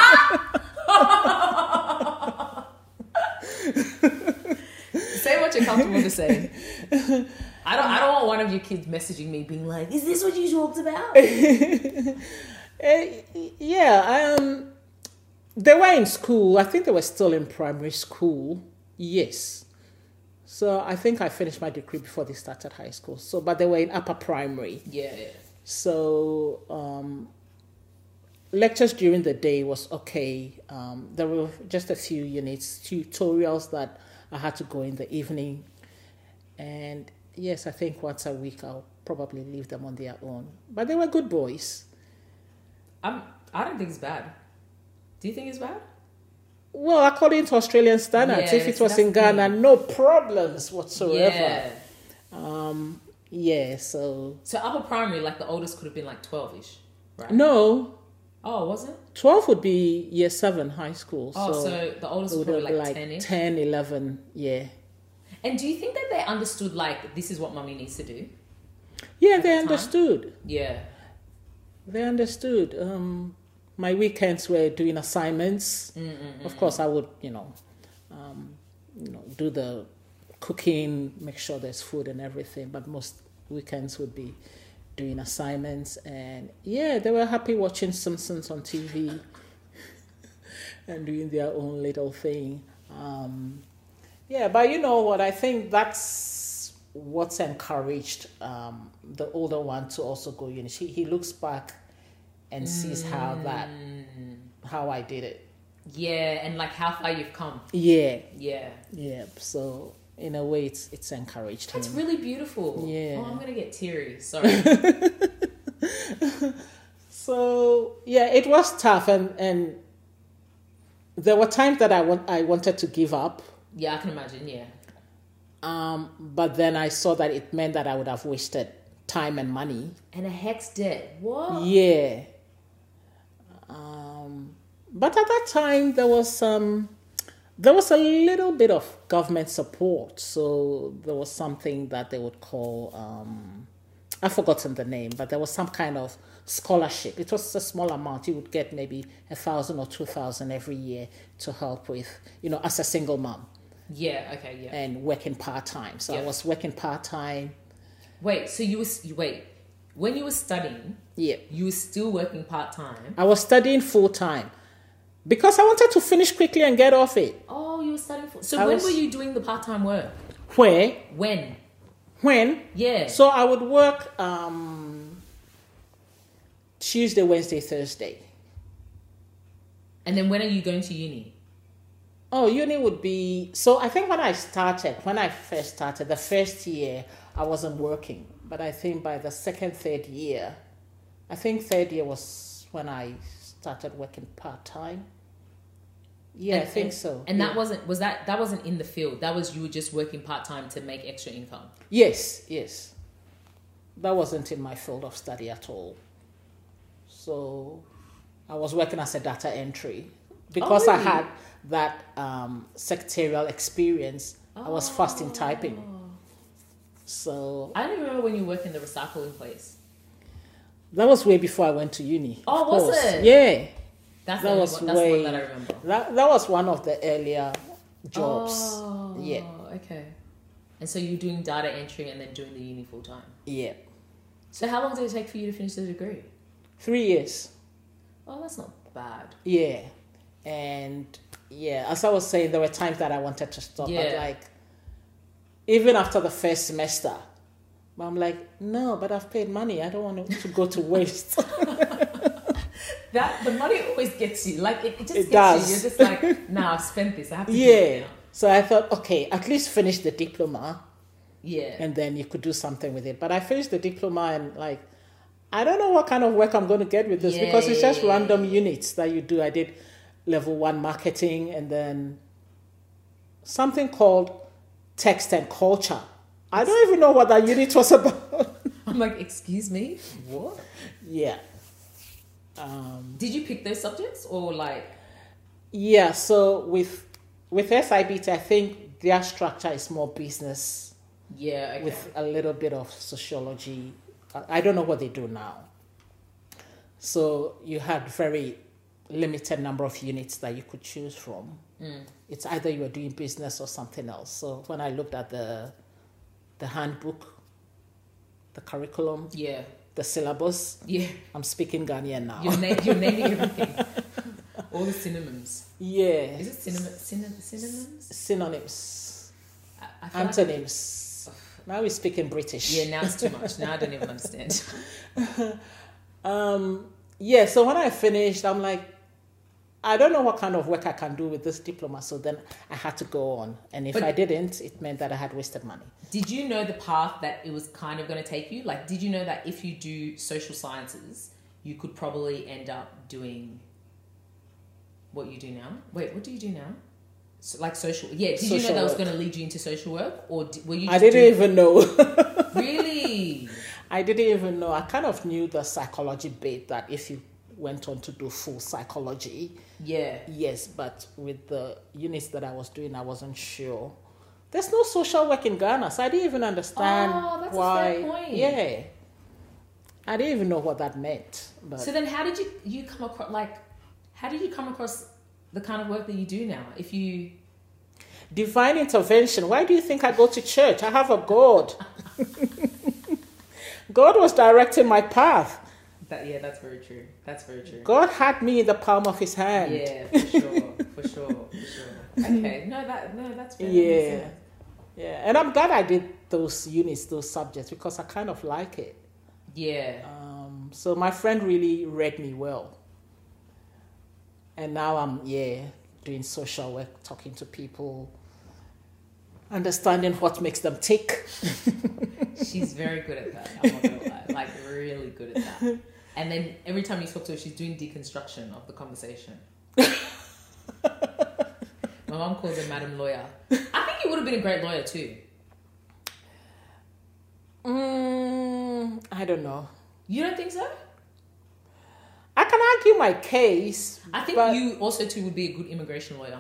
Say what you're comfortable to say. I don't want one of your kids messaging me being like, "Is this what you talked about?" They were in school. I think they were still in primary school. Yes. So I think I finished my degree before they started high school. So, but they were in upper primary. Yeah. So lectures during the day was okay. There were just a few units, tutorials that I had to go in the evening. And yes, I think once a week I'll probably leave them on their own. But they were good boys. I don't think it's bad. Do you think it's bad? Well, according to Australian standards, Yeah, if it was in Ghana, no problems whatsoever. Yeah. So upper primary, like the oldest could have been like 12-ish, right? No. Oh, was it? 12 would be year 7 high school. Oh, so the oldest it would would probably have like been 10-ish? 10, 11, yeah. And do you think that they understood like this is what mommy needs to do? Yeah, At they the time? understood. Yeah. They understood. My weekends were doing assignments. Of course, I would, do the cooking, make sure there's food and everything. But most weekends would be doing assignments. And yeah, they were happy watching Simpsons on TV and doing their own little thing. But you know what? I think that's what's encouraged the older one to also go uni. He looks back and sees how I did it. Yeah, and like how far you've come. Yeah. Yeah. Yeah. So in a way, it's encouraged That's him. really beautiful. Yeah. Oh, I'm gonna get teary. Sorry. So yeah, it was tough, and there were times that I wanted to give up. Yeah, I can imagine. Yeah. But then I saw that it meant that I would have wasted time and money. And a hex debt. What? Yeah. But at that time there was a little bit of government support. So there was something that they would call I've forgotten the name, but there was some kind of scholarship. It was a small amount. You would get maybe 1,000 or 2,000 every year to help with, as a single mom. Yeah. Okay. Yeah. And working part-time. So Yeah. I was working part-time. Wait. So when you were studying, Yeah. you were still working part-time. I was studying full-time because I wanted to finish quickly and get off it. Oh, you were studying so I when was- were you doing the part-time work? Where? When? Yeah. So I would work Tuesday, Wednesday, Thursday. And then when are you going to uni? Oh, uni would be... So I think when I first started, the first year, I wasn't working. But I think by the second, third year, third year was when I started working part-time. Yeah, I think so. And yeah. that wasn't in the field. That was you were just working part-time to make extra income. Yes. That wasn't in my field of study at all. So I was working as a data entry. Because I really? had that secretarial experience, I was fast in typing. So I don't remember when you worked in the recycling place. that was way before I went to uni. Oh, of was course. it? Yeah. That's That was the one that I remember. That was one of the earlier jobs. Oh, Yeah. Okay. And so you're doing data entry and then doing the uni full time. Yeah. So how long did it take for you to finish the degree? 3 years. Oh, that's not bad. Yeah. And yeah, as I was saying, there were times that I wanted to stop. Yeah. But like, even after the first semester, But I'm like, no, but I've paid money. I don't want it to go to waste. That the money always gets you. Like it just It gets does. you. You're just like, nah, I've spent this. I have to do Yeah. it now. So I thought, okay, at least finish the diploma Yeah. and then you could do something with it. But I finished the diploma and like, I don't know what kind of work I'm going to get with this because it's just random units that you do. I did level 1 marketing and then something called text and culture. I don't even know what that unit was about. I'm like, excuse me? What? Yeah. Did you pick those subjects or like? Yeah, so with SIBT, I think their structure is more business Yeah, okay. with a little bit of sociology. I don't know what they do now. So you had very limited number of units that you could choose from. It's either you were doing business or something else. So when I looked at the handbook, the curriculum, Yeah. the syllabus, Yeah. I'm speaking Ghanaian now. You're naming everything. All the synonyms. Yeah. Is it synonyms? Synonyms, I feel like- antonyms. Now we're speaking British. yeah, now it's too much. Now I don't even understand. Yeah, so when I finished, I'm like, I don't know what kind of work I can do with this diploma. So then I had to go on. And if But- I didn't, it meant that I had wasted money. Did you know the path that it was kind of going to take you? Like, did you know that if you do social sciences, you could probably end up doing what you do now? Wait, what do you do now? So, like social, yeah. Did you know Social that was work. going to lead you into social work, or were you? I just didn't even know. Really? I didn't even know. I kind of knew the psychology bit that if you went on to do full psychology, Yeah. yes, but with the units that I was doing, I wasn't sure. There's no social work in Ghana, so I didn't even understand Oh, that's a why. fair point. Yeah, I didn't even know what that meant. But So then, how did you come across? Like, how did you come across the kind of work that you do now? If you divine intervention. Why do you think I go to church? I have a God. God was directing my path. yeah, that's very true. That's very true. God had me in the palm of His hand. Yeah, for sure, for sure. Okay, that's fair. That makes Yeah. sense. Yeah, and I'm glad I did those units, those subjects, because I kind of like it. Yeah. So my friend really read me well. And now I'm, doing social work, talking to people, understanding what makes them tick. She's very good at that. I'm not gonna lie. Like, really good at that. And then every time you talk to her, she's doing deconstruction of the conversation. My mom calls her Madam Lawyer. I think you would have been a great lawyer too. I don't know. You don't think so? I can argue my case. I think but- you also too would be a good immigration lawyer.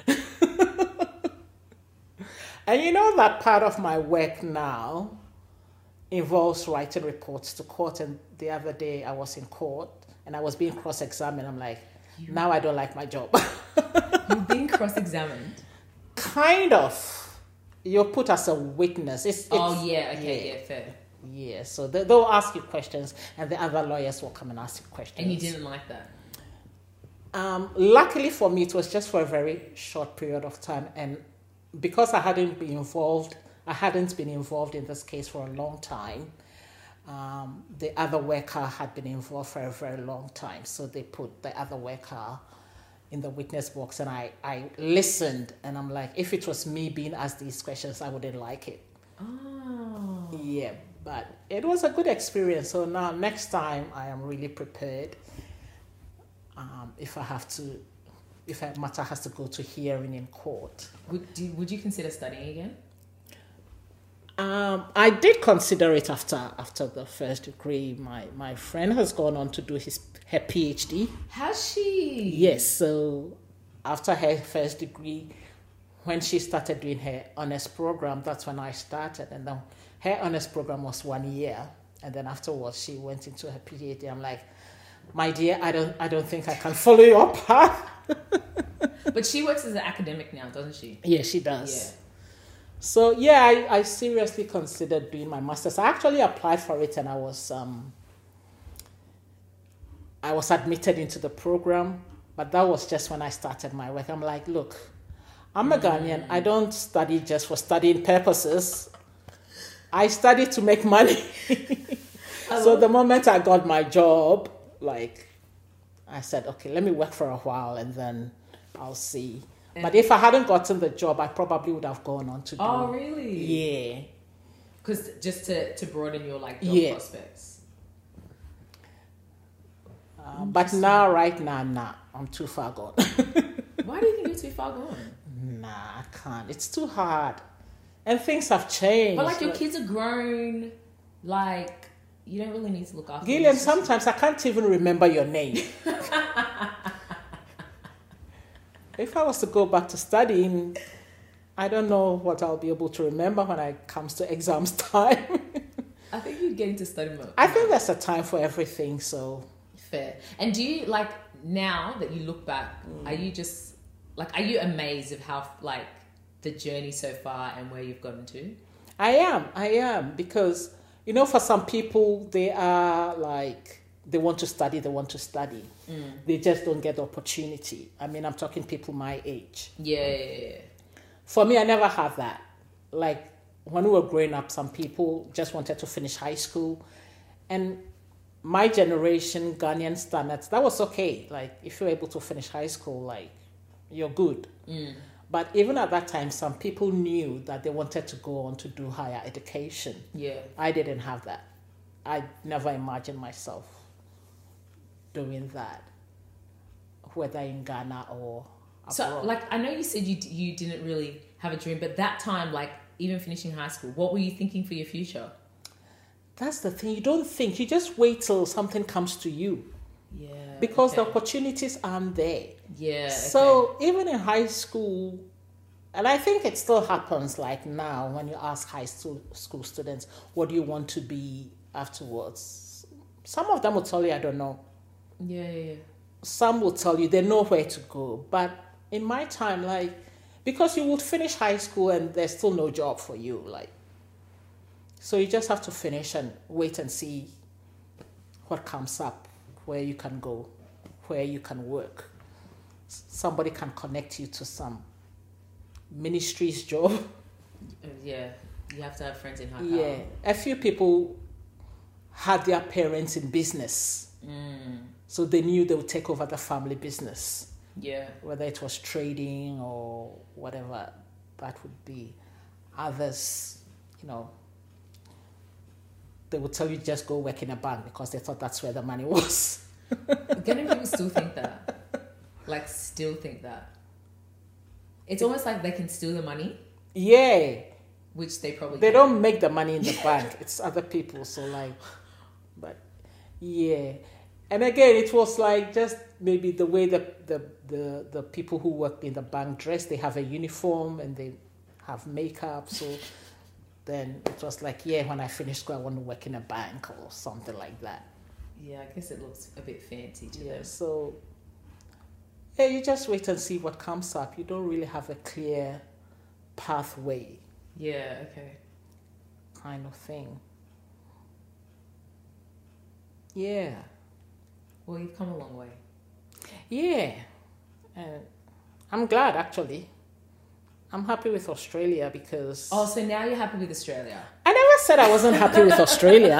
And you know that part of my work now involves writing reports to court. And the other day I was in court and I was being cross-examined. I'm like, now I don't like my job. You're being cross-examined. Kind of. You're put as a witness. It's Fair. Yeah, so they'll ask you questions and the other lawyers will come and ask you questions. And you didn't like that? Luckily for me, it was just for a very short period of time. And because I hadn't been involved in this case for a long time, the other worker had been involved for a very long time. So they put the other worker in the witness box and I listened and I'm like, if it was me being asked these questions, I wouldn't like it. Oh. Yeah, but it was a good experience. So now next time I am really prepared. If a matter has to go to hearing in court. Would you consider studying again? I did consider it after the first degree. My friend has gone on to do her PhD. Has she? Yes, so after her first degree, when she started doing her honors program, that's when I started. And then her honors program was 1 year. And then afterwards, she went into her PhD. I'm like, my dear, I don't think I can follow your path. But she works as an academic now, doesn't she? Yeah, she does. Yeah. So yeah, I seriously considered doing my master's. I actually applied for it and I was admitted into the program, but that was just when I started my work. I'm like, look, I'm a Ghanaian. I don't study just for studying purposes. I studied to make money. So the moment I got my job, like, I said, okay, let me work for a while and then I'll see. But if I hadn't gotten the job, I probably would have gone on to do. Oh, really? Yeah. Because just to broaden your like job prospects. But now, right now, nah, I'm too far gone. Why do you think you're too far gone? Nah, I can't. It's too hard. And things have changed. But like your kids are grown, like you don't really need to look after Gillian, them. sometimes I can't even remember your name. If I was to go back to studying, I don't know what I'll be able to remember when it comes to exams time. I think you'd get into study mode. I think there's a time for everything, so... Fair. And do you, like, now that you look back, are you just, like, are you amazed of how, like, the journey so far and where you've gotten to? I am, because, you know, for some people, they are, like... They want to study. They just don't get the opportunity. I mean, I'm talking people my age. Yeah. For me, I never had that. Like, when we were growing up, some people just wanted to finish high school. And my generation, Ghanaian standards, that was okay. Like, if you're able to finish high school, like, you're good. But even at that time, some people knew that they wanted to go on to do higher education. Yeah. I didn't have that. I never imagined myself doing that, whether in Ghana or abroad. So, like, I know you said you didn't really have a dream, but that time, like, even finishing high school, what were you thinking for your future? That's the thing. You don't think. You just wait till something comes to you. Yeah. Because the opportunities aren't there. Yeah. So even in high school, and I think it still happens like now when you ask high school students, what do you want to be afterwards? Some of them will tell you, I don't know. Yeah. Some will tell you they know where to go. But in my time, like, because you would finish high school and there's still no job for you, like, so you just have to finish and wait and see what comes up, where you can go, where you can work. Somebody can connect you to some ministry's job. Yeah, you have to have friends in high power. Yeah, a few people had their parents in business. So they knew they would take over the family business. Yeah. Whether it was trading or whatever that would be. Others, you know, they would tell you just go work in a bank because they thought that's where the money was. Ghanaian people still think that. Like, still think that. It's almost like they can steal the money. Yeah. Which they probably They can. don't make the money in the bank. It's other people. So, like, but, yeah. And again, it was like just maybe the way the people who work in the bank dress. They have a uniform and they have makeup. So then it was like, yeah, when I finish school, I want to work in a bank or something like that. Yeah, I guess it looks a bit fancy to Yeah, them. so yeah, you just wait and see what comes up. You don't really have a clear pathway Yeah, okay. kind of thing. Yeah. Well, you've come a long way. Yeah. I'm glad, actually. I'm happy with Australia because... Oh, so now you're happy with Australia? I never said I wasn't happy with Australia.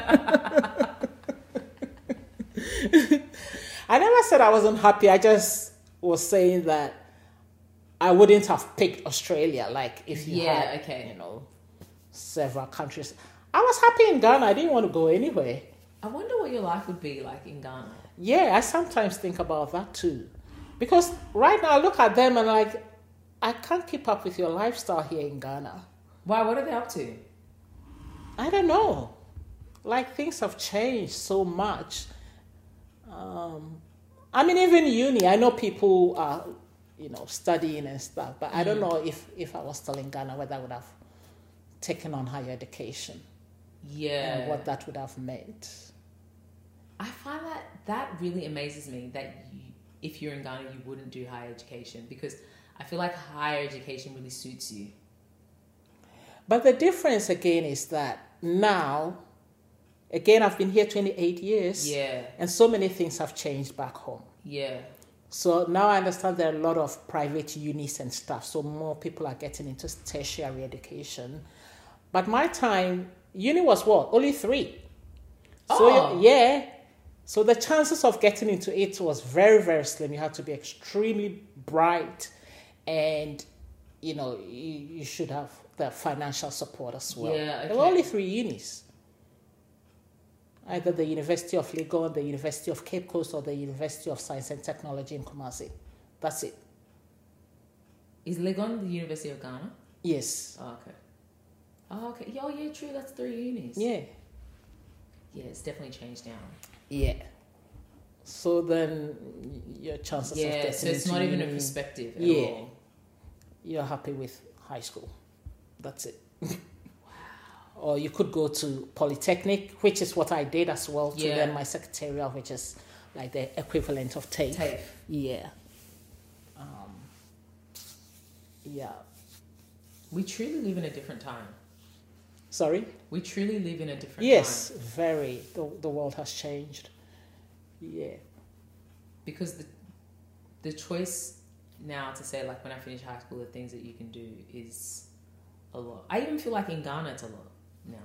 I never said I wasn't happy. I just was saying that I wouldn't have picked Australia, like if you had, okay. you know, several countries. I was happy in Ghana. I didn't want to go anywhere. I wonder what your life would be like in Ghana. Yeah, I sometimes think about that too. Because right now I look at them and like, I can't keep up with your lifestyle here in Ghana. Why? What are they up to? I don't know. Like things have changed so much. I mean, even uni, I know people are, you know, studying and stuff, but I don't know if I was still in Ghana whether I would have taken on higher education. Yeah. And what that would have meant. I find that really amazes me that if you're in Ghana, you wouldn't do higher education because I feel like higher education really suits you. But the difference again is that now, again, I've been here 28 years. Yeah. And so many things have changed back home. Yeah. So now I understand there are a lot of private unis and stuff. So more people are getting into tertiary education. But my time, uni was what? Only 3. Oh. So yeah. So the chances of getting into it was very, very slim. You had to be extremely bright, and you should have the financial support as well. Yeah, okay. There were only 3 unis. Either the University of Legon, the University of Cape Coast, or the University of Science and Technology in Kumasi. That's it. Is Legon the University of Ghana? Yes. Oh, okay. Oh, okay. Oh, yeah, true. That's 3 unis. Yeah. Yeah, it's definitely changed now. Yeah. So then your chances of getting so it's into not even a uni, perspective at Yeah. all. You're happy with high school. That's it. Or you could go to Polytechnic, which is what I did as well, to Yeah. learn my secretarial, which is like the equivalent of TAFE. TAFE. Yeah. Yeah. We truly live in a different time. Sorry? We truly live in a different Yes, time. very. The world has changed. Yeah. Because the choice now to say, like, when I finish high school, the things that you can do is a lot. I even feel like in Ghana it's a lot now.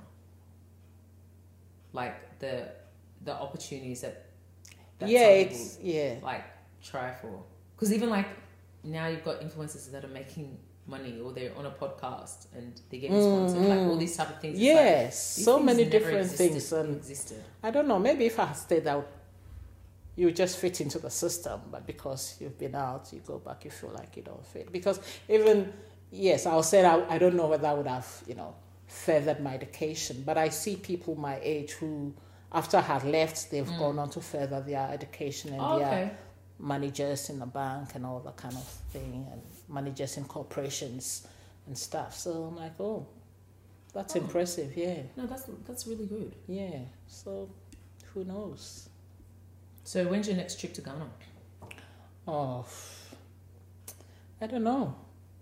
Like the opportunities that some people, like, try for. Because even like now you've got influencers that are making money, or they're on a podcast and they're getting sponsored, like all these type of things. It's Yes, like, these so things many never different things. And existed. I don't know, maybe if I had stayed out, you just fit into the system, but because you've been out, you go back, you feel like you don't fit. Because even, yes, I'll say I don't know whether I would have, furthered my education, but I see people my age who, after I had left, they've gone on to further their education, and they're managers in the bank and all that kind of thing, and managers in corporations and stuff. So I'm like, oh, that's impressive, yeah. No, that's really good. Yeah, so who knows? So when's your next trip to Ghana? Oh, I don't know.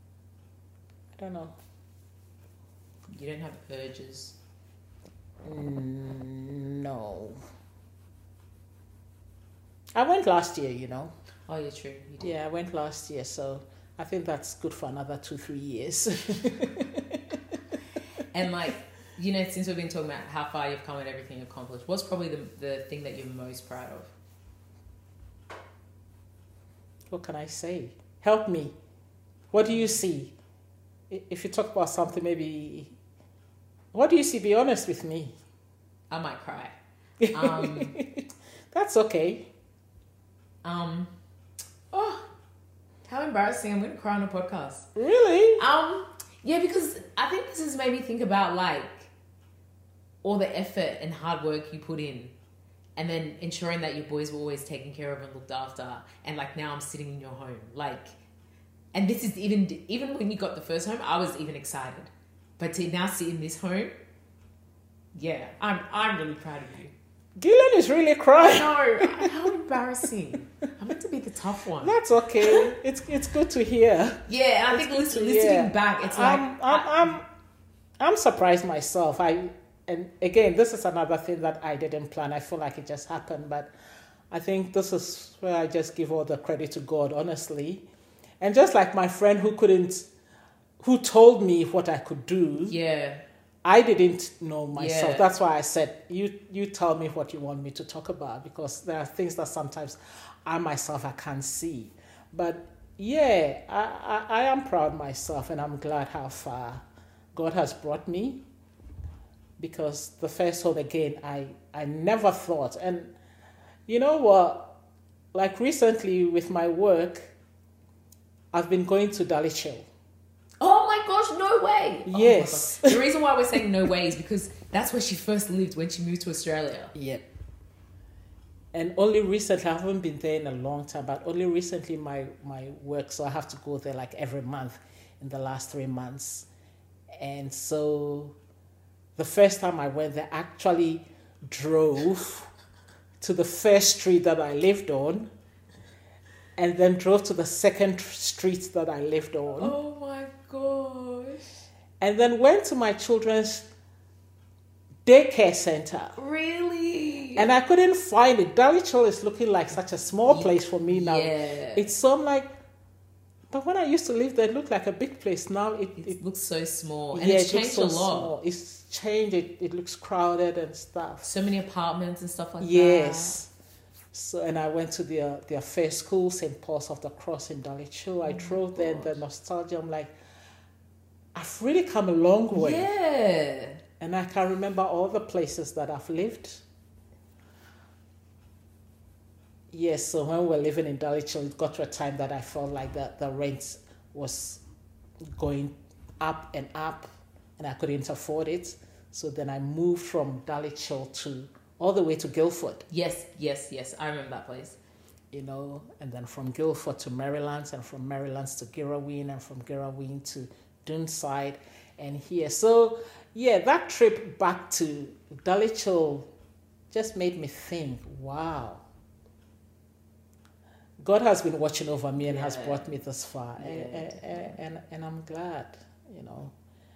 You don't have urges? No. I went last year, Oh, yeah, true. You did. Yeah, I went last year, so I think that's good for another 2-3 years. And like, since we've been talking about how far you've come and everything you've accomplished, what's probably the thing that you're most proud of? What can I say? Help me. What do you see? If you talk about something, maybe... What do you see? Be honest with me. I might cry. That's okay. Oh, how embarrassing. I'm going to cry on a podcast. Really? Yeah, because I think this has made me think about, like, all the effort and hard work you put in, and then ensuring that your boys were always taken care of and looked after. And, like, now I'm sitting in your home. Like, and this is even when you got the first home, I was even excited. But to now sit in this home, yeah, I'm really proud of you. Gillian is really crying. No, how embarrassing. I'm meant to be the tough one. That's okay. It's good to hear. Yeah, I think listening back, it's like... I'm surprised myself. And again, this is another thing that I didn't plan. I feel like it just happened. But I think this is where I just give all the credit to God, honestly. And just like my friend who told me what I could do. Yeah. I didn't know myself. Yeah. That's why I said, you tell me what you want me to talk about, because there are things that sometimes I myself, I can't see. But yeah, I am proud myself, and I'm glad how far God has brought me, because the first home, again, I never thought. And you know what? Like recently with my work, I've been going to Dalichil. Oh my gosh, no way. Yes. Oh the reason why we're saying no way is because that's where she first lived when she moved to Australia. Yep. And only recently, I haven't been there in a long time, but only recently my work, so I have to go there like every month in the last 3 months. And so the first time I went there, I actually drove to the first street that I lived on, and then drove to the second street that I lived on. Oh my gosh. And then went to my children's daycare center. Really? And I couldn't find it. Dalichil is looking like such a small place for me now. Yeah. It's so I'm like, But when I used to live there, it looked like a big place. Now It looks so small. And yeah, it's it looks changed so a lot. small. It's changed. It looks crowded and stuff. So many apartments and stuff like that. Yes. So, and I went to their fair school, St. Paul's of the Cross in Dalicho. I drove there, and the nostalgia, I'm like, I've really come a long way. Yeah. And I can remember all the places that I've lived. Yes, so when we were living in Dalicho, it got to a time that I felt like the rent was going up, and I couldn't afford it. So then I moved from Dalicho all the way to Guildford. Yes. I remember that place. You know, and then from Guildford to Maryland, and from Maryland to Girraween, and from Girraween to Doonside, and here. So, yeah, that trip back to Dalicho just made me think, wow, God has been watching over me and has brought me this far, and I'm glad, you know.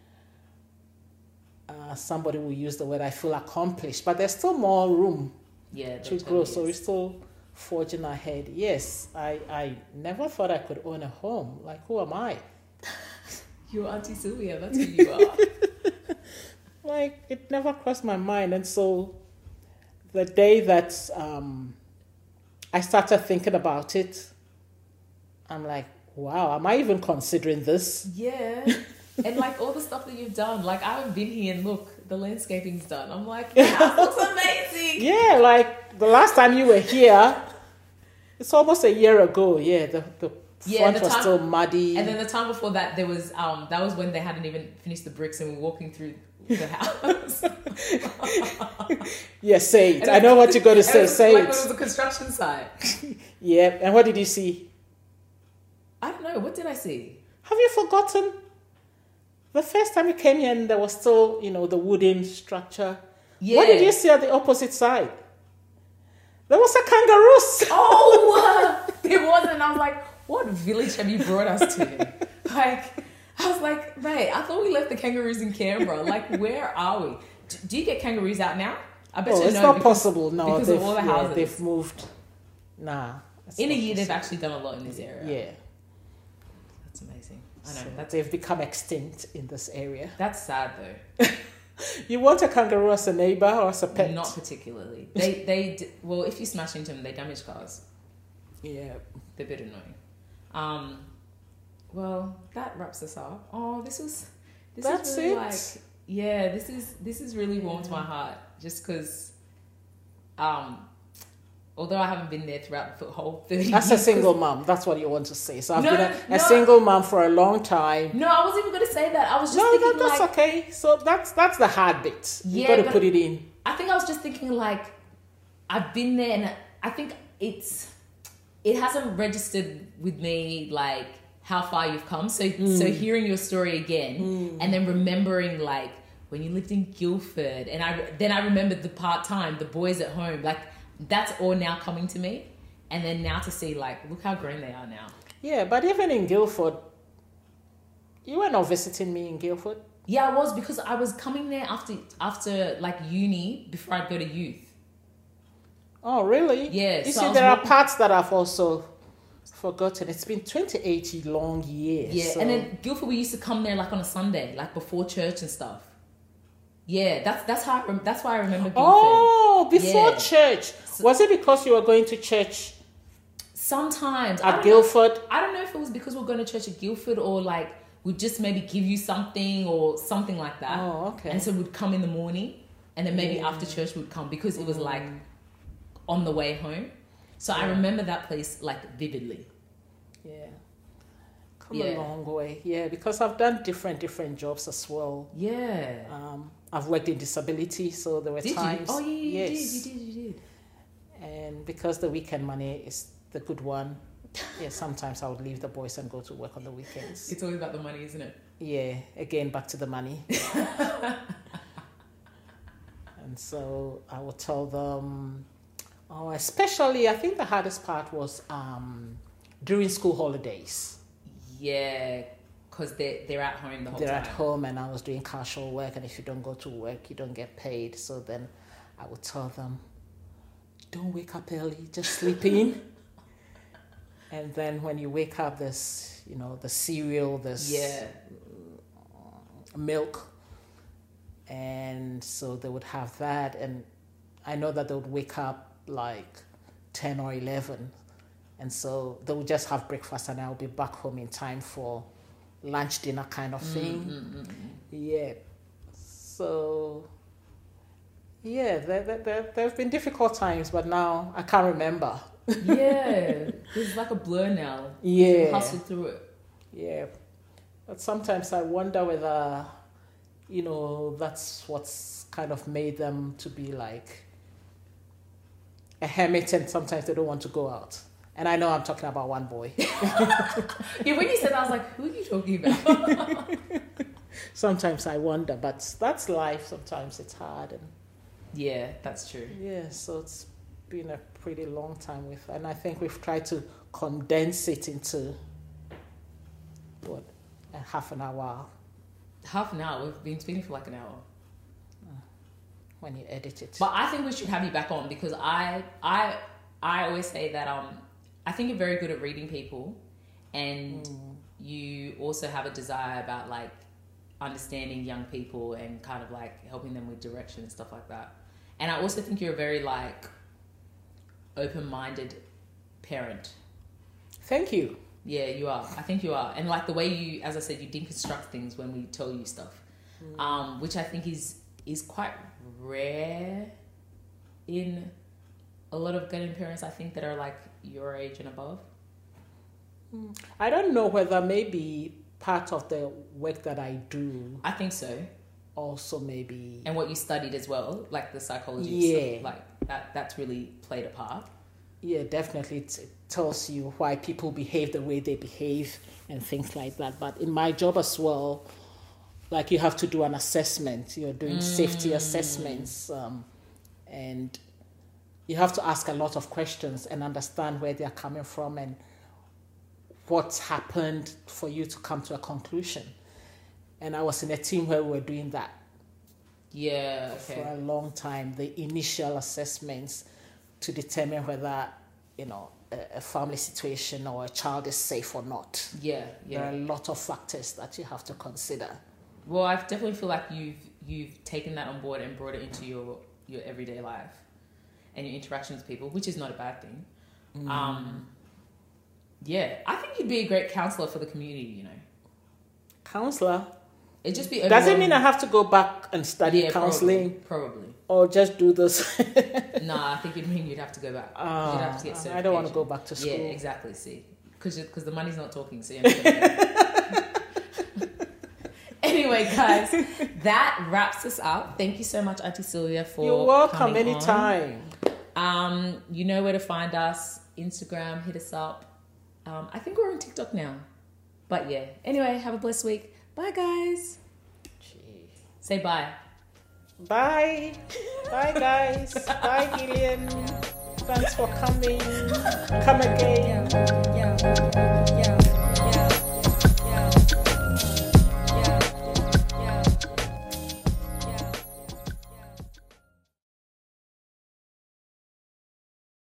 Somebody will use the word, I feel accomplished, but there's still more room to grow, so we're still forging ahead. Yes, I never thought I could own a home. Like, who am I? You're Auntie Sylvia, that's who you are. Like, it never crossed my mind. And so the day that I started thinking about it, I'm like, wow, am I even considering this? Yeah. And like all the stuff that you've done, like I haven't been here and look, the landscaping's done. I'm like, the house looks amazing. Yeah, like the last time you were here, it's almost a year ago. Yeah, the front was still muddy. And then the time before that, there was that was when they hadn't even finished the bricks and we were walking through the house. Yeah, say it. I know what you're going to say. Say like it. It was a construction site. Yeah, and what did you see? I don't know. What did I see? Have you forgotten? The first time you came here and there was still, you know, the wooden structure. Yeah. What did you see at the opposite side? There was a kangaroo. Oh, there was, and I was like, what village have you brought us to? Like, I was like, mate, I thought we left the kangaroos in Canberra. Like, where are we? Do you get kangaroos out now? I bet you It's no, not because, possible. No, because of all the houses. they've moved. Nah. In a year, they've actually done a lot in this area. Yeah. That's amazing. I know. So they've become extinct in this area. That's sad, though. You want a kangaroo as a neighbor or as a pet? Not particularly. Well, if you smash into them, they damage cars. Yeah. They're a bit annoying. Well, that wraps us up. Oh, this is really it. like, yeah, this is really warmed my heart, just because, although I haven't been there throughout the whole 30 years. As a single mom, that's what you want to say. So I've No, been no. a single mom for a long time. No, I wasn't even going to say that. I was just No, thinking that's like, okay. So that's the hard bit. You Yeah, got to but- put it in. I think I was just thinking like, I've been there and I think it hasn't registered with me like how far you've come. So hearing your story again and then remembering like when you lived in Guildford, and I remembered the part-time, the boys at home, like that's all now coming to me. And then now to see like, look how grown they are now. Yeah, but even in Guildford, you were not visiting me in Guildford. Yeah, I was, because I was coming there after like uni before I'd go to youth. Oh, really? Yeah, You so see, I was there are walking- parts that I've also forgotten. It's been 28 long years. Yeah, so- and then Guildford, we used to come there like on a Sunday, like before church and stuff. Yeah, that's why I remember Guildford. Oh, before Yeah. church. Was it because you were going to church Sometimes at Guildford? I don't know if it was because we're going to church at Guildford or like we'd just maybe give you something or something like that. Oh, okay. And so we'd come in the morning, and then maybe after church we'd come because it was like on the way home. So I remember that place like vividly. Yeah. Come Yeah. a long way. Yeah, because I've done different jobs as well. Yeah. I've worked in disability, so there were Did times. you? Oh, yeah, yes. you did. And because the weekend money is the good one, yeah, sometimes I would leave the boys and go to work on the weekends. It's always about the money, isn't it? Yeah, again, back to the money. And so I would tell them, especially, I think the hardest part was during school holidays. Yeah, because they're at home the whole They're time. at home and I was doing casual work, and if you don't go to work, you don't get paid. So then I would tell them, don't wake up early, just sleep in. And then when you wake up, there's, the cereal, there's milk. And so they would have that. And I know that they would wake up like 10 or 11. And so they would just have breakfast and I'll be back home in time for lunch, dinner kind of thing. Yeah. So, yeah, there have been difficult times, but now I can't remember. Yeah, it's like a blur now. Yeah. You hustle through it. Yeah. But sometimes I wonder whether, that's what's kind of made them to be like a hermit, and sometimes they don't want to go out. And I know I'm talking about one boy. Yeah, when you said that, I was like, who are you talking about? Sometimes I wonder, but that's life. Sometimes it's hard. Yeah, that's true. Yeah, so it's been a pretty long time and I think we've tried to condense it into, a half an hour. Half an hour? We've been speaking for like an hour. When you edit it. But I think we should have you back on because I always say that I think you're very good at reading people, and you also have a desire about like understanding young people and kind of like helping them with direction and stuff like that. And I also think you're a very like open-minded parent. Thank you. Yeah, you are. I think you are. And like the way you, as I said, you deconstruct things when we tell you stuff, which I think is quite rare in a lot of Ghanaian parents, I think, that are like your age and above. I don't know whether maybe part of the work that I do. I think so. Also maybe. And what you studied as well, like the psychology. Yeah. Stuff, like that's really played a part. Yeah, definitely. It tells you why people behave the way they behave and things like that. But in my job as well, like you have to do an assessment. You're doing safety assessments, and you have to ask a lot of questions and understand where they're coming from and what's happened for you to come to a conclusion. And I was in a team where we were doing that. Yeah, okay. For a long time, the initial assessments to determine whether, a family situation or a child is safe or not. Yeah. There are a lot of factors that you have to consider. Well, I definitely feel like you've taken that on board and brought it into your everyday life and your interactions with people, which is not a bad thing. Yeah, I think you'd be a great counselor for the community, Counselor? It'd just be Does it mean I have to go back and study counseling? Probably. Or just do this? No, I think it'd mean you'd have to go back. You'd have to get certification. I don't want to go back to school. Yeah, exactly. See, because the money's not talking, so you're not gonna go. Anyway, guys, that wraps us up. Thank you so much, Auntie Sylvia, for You're welcome coming anytime. On. You know where to find us. Instagram, hit us up. I think we're on TikTok now. But yeah. Anyway, have a blessed week. Bye, guys. Say bye. Bye. Bye, guys. Bye, Gillian. Thanks for coming. Come again. Yeah.